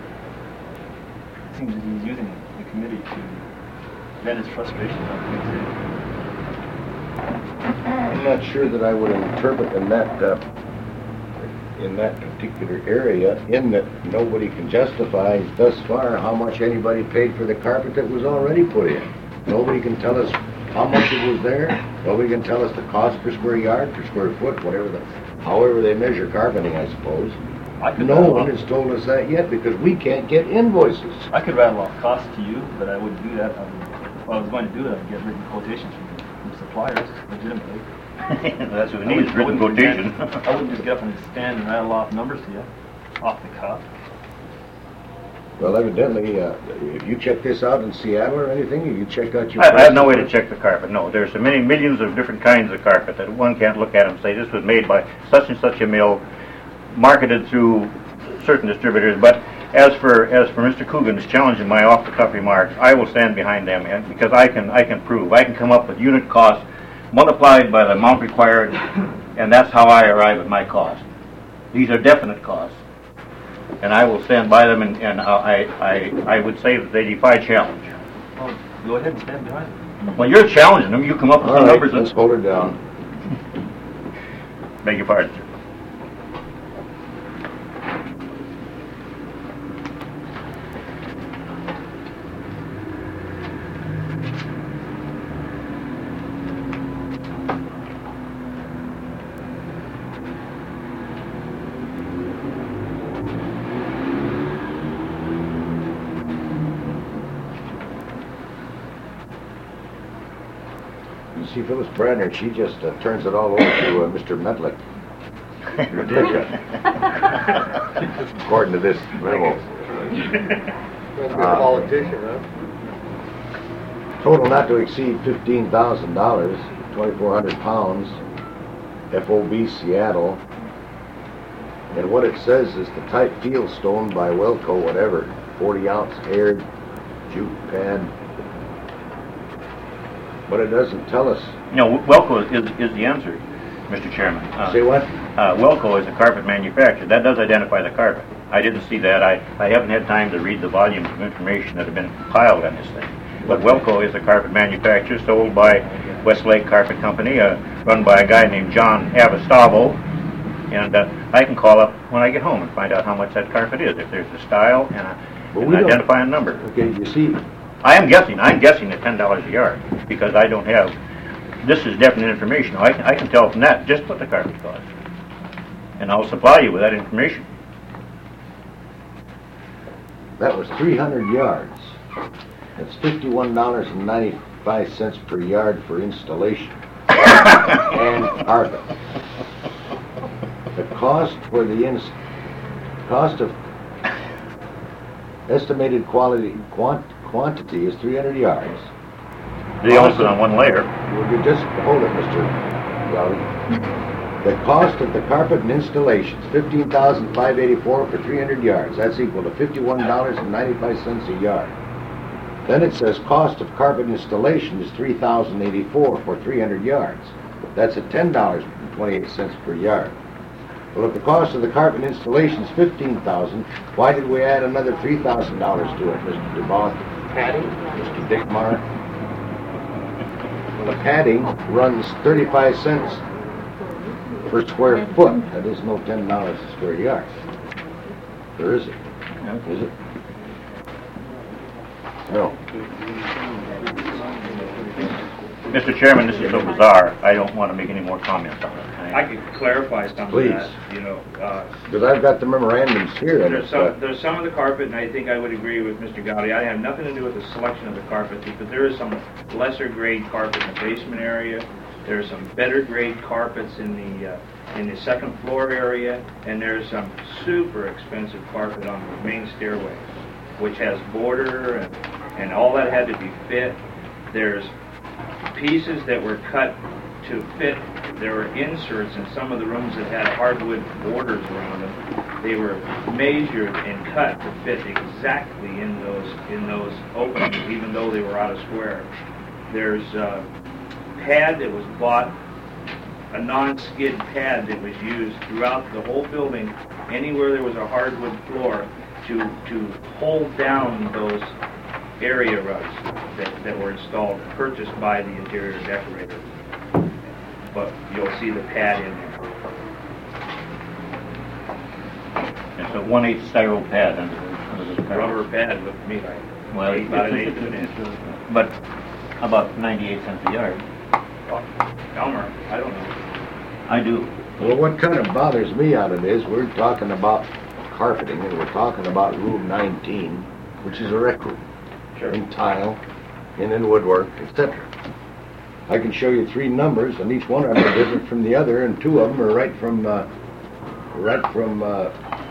It seems that he's using the committee to vent his frustration on Queen City. I'm not sure that I would interpret in that uh, in that particular area, in that nobody can justify thus far how much anybody paid for the carpet that was already put in. Nobody can tell us how much it was there. Nobody can tell us the cost per square yard, per square foot, whatever the, however they measure carpeting, I suppose. I could No one off, has told us that yet because we can't get invoices. I could rattle off costs to you, but I wouldn't do that. I would, if I was going to do it, I'd get written quotations from, from suppliers, legitimately. That's what we I need, is written wouldn't just quotation. get- I wouldn't just get up and stand and rattle off numbers to you, off the cuff. Well, evidently, uh, if you check this out in Seattle or anything, you check out your... I, I have no way to check the carpet, no. There's so many millions of different kinds of carpet that one can't look at and say this was made by such and such a mill, marketed through certain distributors. But as for as for Mister Coogan's challenging my off-the-cuff remarks, I will stand behind them, and because I can I can prove, I can come up with unit costs multiplied by the amount required, and that's how I arrive at my cost. These are definite costs, and I will stand by them, and, and I, I I would say that they defy challenge. Well, go ahead and stand behind it. Well, you're challenging them. You come up with All some right, numbers. let's hold it down. Beg your pardon, sir. You see, Phyllis Bradner, she just uh, turns it all over to uh, Mister Medlick. According to this memo. Must be a politician, huh? Total not to exceed fifteen thousand dollars, twenty-four hundred pounds, F O B Seattle. And what it says is the type field stone by Welco, whatever, forty ounce aired jute pad. But it doesn't tell us. No, Welco is, is the answer, Mister Chairman. Uh, Say what? Uh, Welco is a carpet manufacturer. That does identify the carpet. I didn't see that. I, I haven't had time to read the volumes of information that have been compiled on this thing. But Welco is a carpet manufacturer sold by Westlake Carpet Company, uh, run by a guy named John Avestavo. And uh, I can call up when I get home and find out how much that carpet is, if there's a style and, a, But and we don't- identify a number. Okay, you see, I am guessing, I'm guessing at ten dollars a yard, because I don't have, this is definite information. I can, I can tell from that just what the carpet costs. And I'll supply you with that information. that was three hundred yards. That's fifty-one dollars and ninety-five cents per yard for installation and carpet. The cost for the ins, cost of estimated quality, quant, quantity is three hundred yards. They all sit on one layer. Well, you just, hold it, Mister Gowdy. The cost of the carpet and installations, fifteen thousand five eighty-four for three hundred yards. That's equal to fifty-one dollars and ninety-five cents a yard. Then it says cost of carpet installation is three thousand eighty-four for three hundred yards. That's at ten dollars and twenty-eight cents per yard. Well, if the cost of the carpet installation is fifteen thousand dollars, why did we add another three thousand dollars to it, Mister DeBon? Padding? Mister Dickmar? Well, the padding runs thirty-five cents per square foot. That is no ten dollars a square yard. Or is it? Is it? No. Mister Chairman, this is so bizarre, I don't want to make any more comments on it. I could clarify some of Please. that, you know. uh, Because I've got the memorandums here. And There's it's, uh, some, there's some of the carpet, and I think I would agree with Mister Gowdy. I have nothing to do with the selection of the carpet, because there is some lesser grade carpet in the basement area. There's some better grade carpets in the, uh, in the second floor area, and there's some super expensive carpet on the main stairway, which has border, and, and all that had to be fit. There's pieces that were cut to fit. There were inserts in some of the rooms that had hardwood borders around them. They were measured and cut to fit exactly in those in those openings, even though they were out of square. There's a pad that was bought, a non-skid pad that was used throughout the whole building, anywhere there was a hardwood floor, to to hold down those area rugs that, that were installed, purchased by the interior decorator. But you'll see the pad in there. It's a one eighth styrol pad under the, under the carpet. Rubber pad looked to me like Well, eight, about an eighth of an inch. But about ninety-eight cents a yard. Elmer, I don't know. I do. well, what kind of bothers me out of this, we're talking about carpeting, and we're talking about room nineteen, which is a rec room. Sure. In tile, and in woodwork, et cetera. I can show you three numbers, and each one of them are different from the other, and two of them are right from, uh, right from, uh,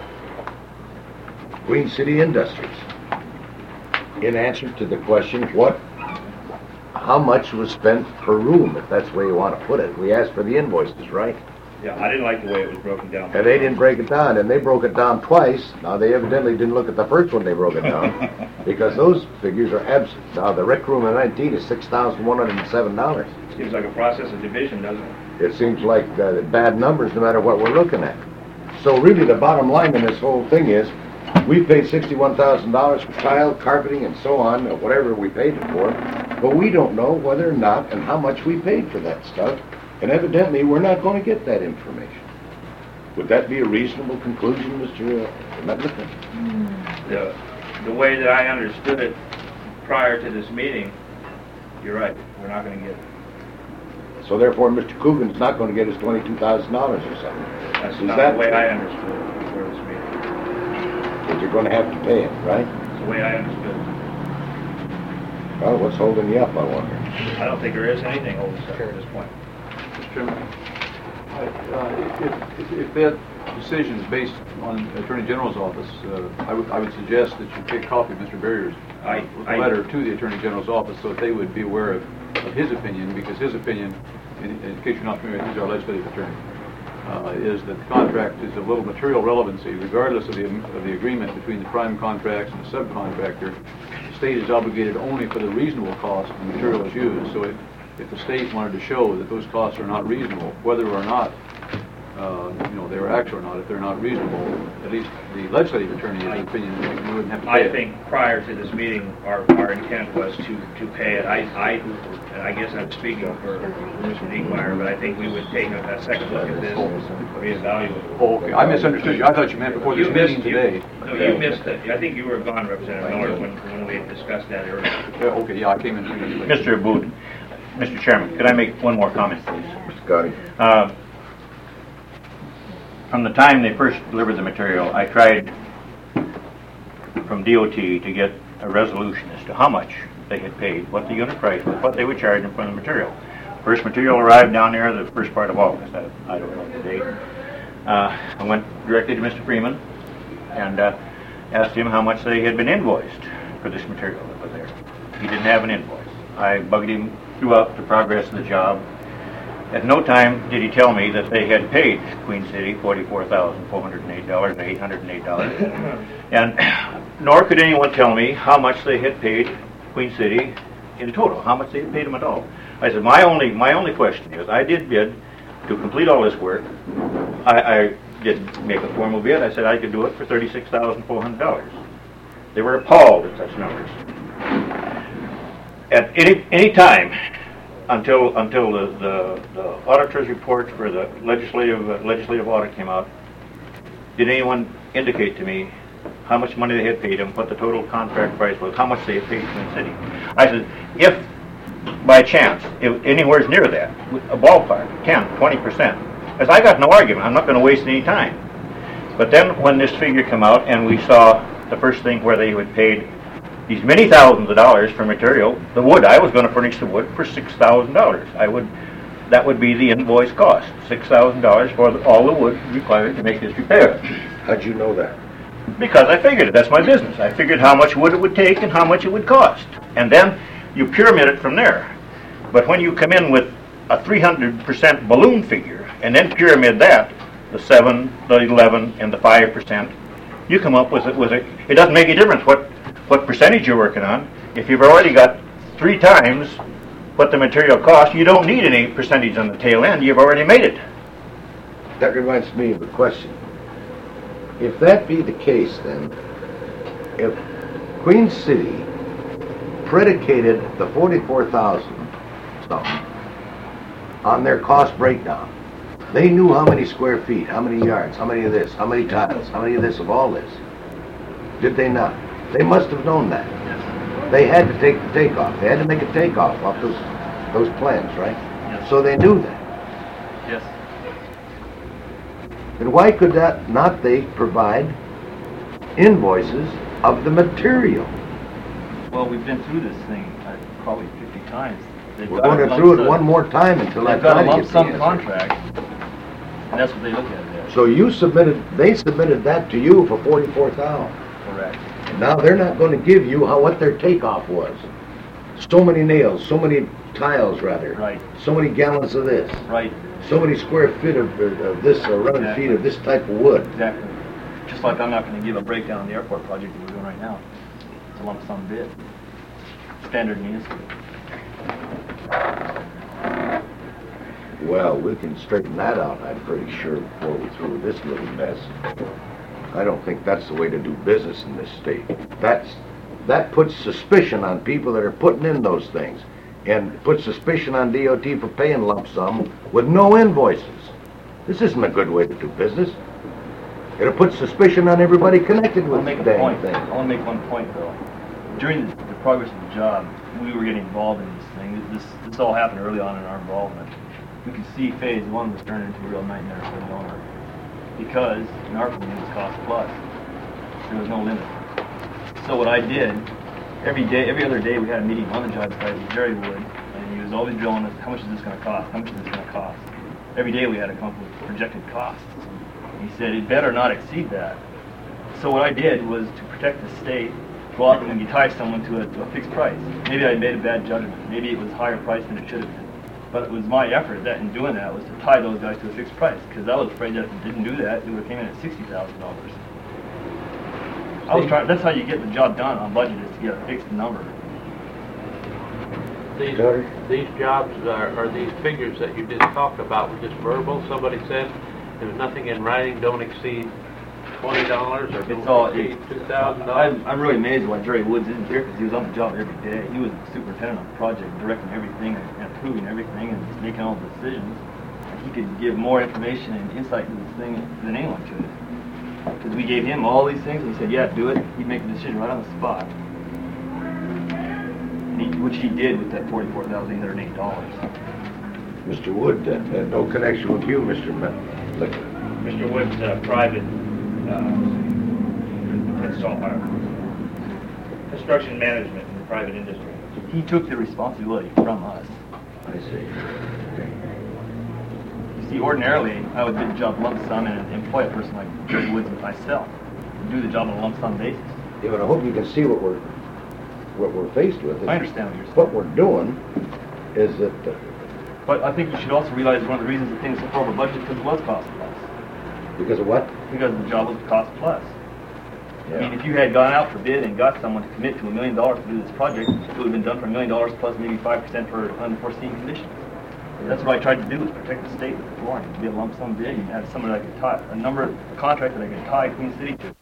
Queen City Industries. In answer to the question, what, how much was spent per room, if that's the way you want to put it. We asked for the invoices, right? Yeah, I didn't like the way it was broken down. And they didn't break it down, and they broke it down twice. Now, they evidently didn't look at the first one they broke it down, because those figures are absent. Now, the rec room in nineteen is six thousand one hundred seven dollars. Seems like a process of division, doesn't it? It seems like uh, bad numbers no matter what we're looking at. So really, the bottom line in this whole thing is, we paid sixty-one thousand dollars for tile, carpeting, and so on, or whatever we paid it for, but we don't know whether or not and how much we paid for that stuff. And evidently, we're not going to get that information. Would that be a reasonable conclusion, Mister Metlick? The, the way that I understood it prior to this meeting, you're right, we're not going to get it. So therefore, Mister Coogan's not going to get his twenty-two thousand dollars or something. That's Is not that the way I understood it before this meeting. But you're going to have to pay it, right? It's the way I understood it. Well, what's holding you up, I wonder? I don't think there is anything holding us up at this point. Mister Chairman, I- uh, if, if, if that decision is based on Attorney General's office, uh, I would, I would suggest that you take a copy of Mister Barrier's I- I- letter to the Attorney General's office so that they would be aware of, of his opinion, because his opinion, in, in case you're not familiar, he's our legislative attorney, uh, is that the contract is of little material relevancy, regardless of the, of the agreement between the prime contracts and the subcontractor. The state is obligated only for the reasonable cost of the materials used. So if, if the state wanted to show that those costs are not reasonable, whether or not uh, uh, you know, they were actual or not. If they're not reasonable, at least the legislative attorney has an opinion that you wouldn't have to pay I it. think prior to this meeting, our, our intent was to, to pay it. I, I, and I guess I'm speaking for Mister Diekmeyer, but I think we would take a, a second look at this, reevaluate. Oh, okay. I misunderstood you. I thought you meant before this You meeting missed- you- today. No, you missed it. I think you were gone, Representative Miller, when, when we had discussed that earlier. Yeah, okay, yeah, I came in. three minutes late. Mister Abood, Mister Chairman, could I make one more comment, please? Mister Gotti. Uh, From the time they first delivered the material, I tried from D O T to get a resolution as to how much they had paid, what the unit price was, what they would charge them for the material. First material arrived down there the first part of August. I, I don't know the date. Uh, I went directly to Mister Freeman and uh, asked him how much they had been invoiced for this material that was there. He didn't have an invoice. I bugged him throughout the progress of the job. At no time did he tell me that they had paid Queen City forty-four thousand four hundred eight dollars and eight hundred eight dollars. And nor could anyone tell me how much they had paid Queen City in total, how much they had paid them at all. I said, my only my only question is, I did bid to complete all this work. I, I did make a formal bid. I said I could do it for thirty-six thousand four hundred dollars. They were appalled at such numbers. At any any time, until until the, the, the auditor's report for the legislative uh, legislative audit came out, did anyone indicate to me how much money they had paid them, what the total contract price was, how much they had paid Twin City? I said, if by chance, if anywhere's near that, a ballpark, ten, twenty percent, as I got no argument, I'm not going to waste any time. But then when this figure came out and we saw the first thing where they had paid these many thousands of dollars for material, the wood, I was going to furnish the wood for six thousand dollars. I would, that would be the invoice cost, six thousand dollars for the, all the wood required to make this repair. How'd you know that? Because I figured it, that's my business. I figured how much wood it would take and how much it would cost. And then you pyramid it from there. But when you come in with a three hundred percent balloon figure and then pyramid that, the seven, the eleven, and the five percent, you come up with it, with it. It doesn't make any difference what what percentage you're working on. If you've already got three times what the material costs, you don't need any percentage on the tail end. You've already made it. That reminds me of a question. If that be the case, then, if Queen City predicated the forty-four thousand something on their cost breakdown, they knew how many square feet, how many yards, how many of this, how many tiles, how many of this, of all this. Did they not? They must have known that. Yes. They had to take the takeoff. They had to make a takeoff off those those plans, right? Yes. So they knew that. Yes. Then why could that not they provide invoices of the material? Well, we've been through this thing uh, probably fifty times. They've We're got a going lump through it sum- one more time until I They've got try a to lump get the sum answer. contract, and that's what they look at there. So you submitted, they submitted that to you for forty-four thousand. Correct. Now they're not going to give you how what their takeoff was. So many nails, so many tiles rather. Right. So many gallons of this. Right. So many square feet of, of this, or running Exactly. feet of this type of wood. Exactly. Just like I'm not going to give a breakdown of the airport project that we're doing right now. It's a lump sum bid. Standard municipal. Well, we can straighten that out, I'm pretty sure, before we through this little mess. I don't think that's the way to do business in this state. That's, that puts suspicion on people that are putting in those things, and puts suspicion on D O T for paying lump sum with no invoices. This isn't a good way to do business. It'll put suspicion on everybody connected I'll with make the a dang point. thing. I want to make one point though. During the, the progress of the job, we were getting involved in this thing. This this all happened early on in our involvement. We could see phase one was turning into a real nightmare for the owner because in our opinion it was cost plus. There was no limit. So what I did, every day, every other day we had a meeting on the job site with Jerry Wood, and he was always drilling us, how much is this going to cost? How much is this going to cost? Every day we had to come up with projected costs. He said it better not exceed that. So what I did was to protect the state, go out and you tie someone to a, to a fixed price. Maybe I made a bad judgment. Maybe it was higher price than it should have been. But it was my effort that in doing that was to tie those guys to a fixed price, because I was afraid that if it didn't do that, it would have came in at sixty thousand dollars. I was trying. That's how you get the job done on budget, is to get a fixed number. These, these jobs are, are these figures that you just talked about were just verbal? Somebody said There's nothing in writing, don't exceed twenty dollars or It's don't all, exceed it's, two thousand dollars? I'm, I'm really amazed why Jerry Woods isn't here, because he was on the job every day. He was the superintendent of the project, directing everything and and approving everything and just making all the decisions. And he could give more information and insight to this thing than anyone could. Because we gave him all these things, and he said, yeah, do it. He'd make the decision right on the spot. And he, which he did with that forty-four thousand eight hundred eight dollars. Mister Wood, uh, uh, no connection with you, Mister Lickler. Mister Wood's uh, private uh, consult, uh, construction management in the private industry. He took the responsibility from us. I see. You see, ordinarily, I would do the job lump sum and employ a person like Jerry Woods and myself, do the job on a lump sum basis. Yeah, but I hope you can see what we're, what we're faced with. I understand what you're saying. What we're doing is that, uh, But I think you should also realize one of the reasons that things so far over budget because it was cost plus. because of what? Because the job was cost plus. Yeah. I mean, if you had gone out for bid and got someone to commit to a million dollars to do this project, it would have been done for a million dollars plus maybe five percent for unforeseen conditions. That's what I tried to do, was protect the state with the flooring, to be a lump sum bid and have someone that I could tie, a number, a contract that I could tie Queen City to.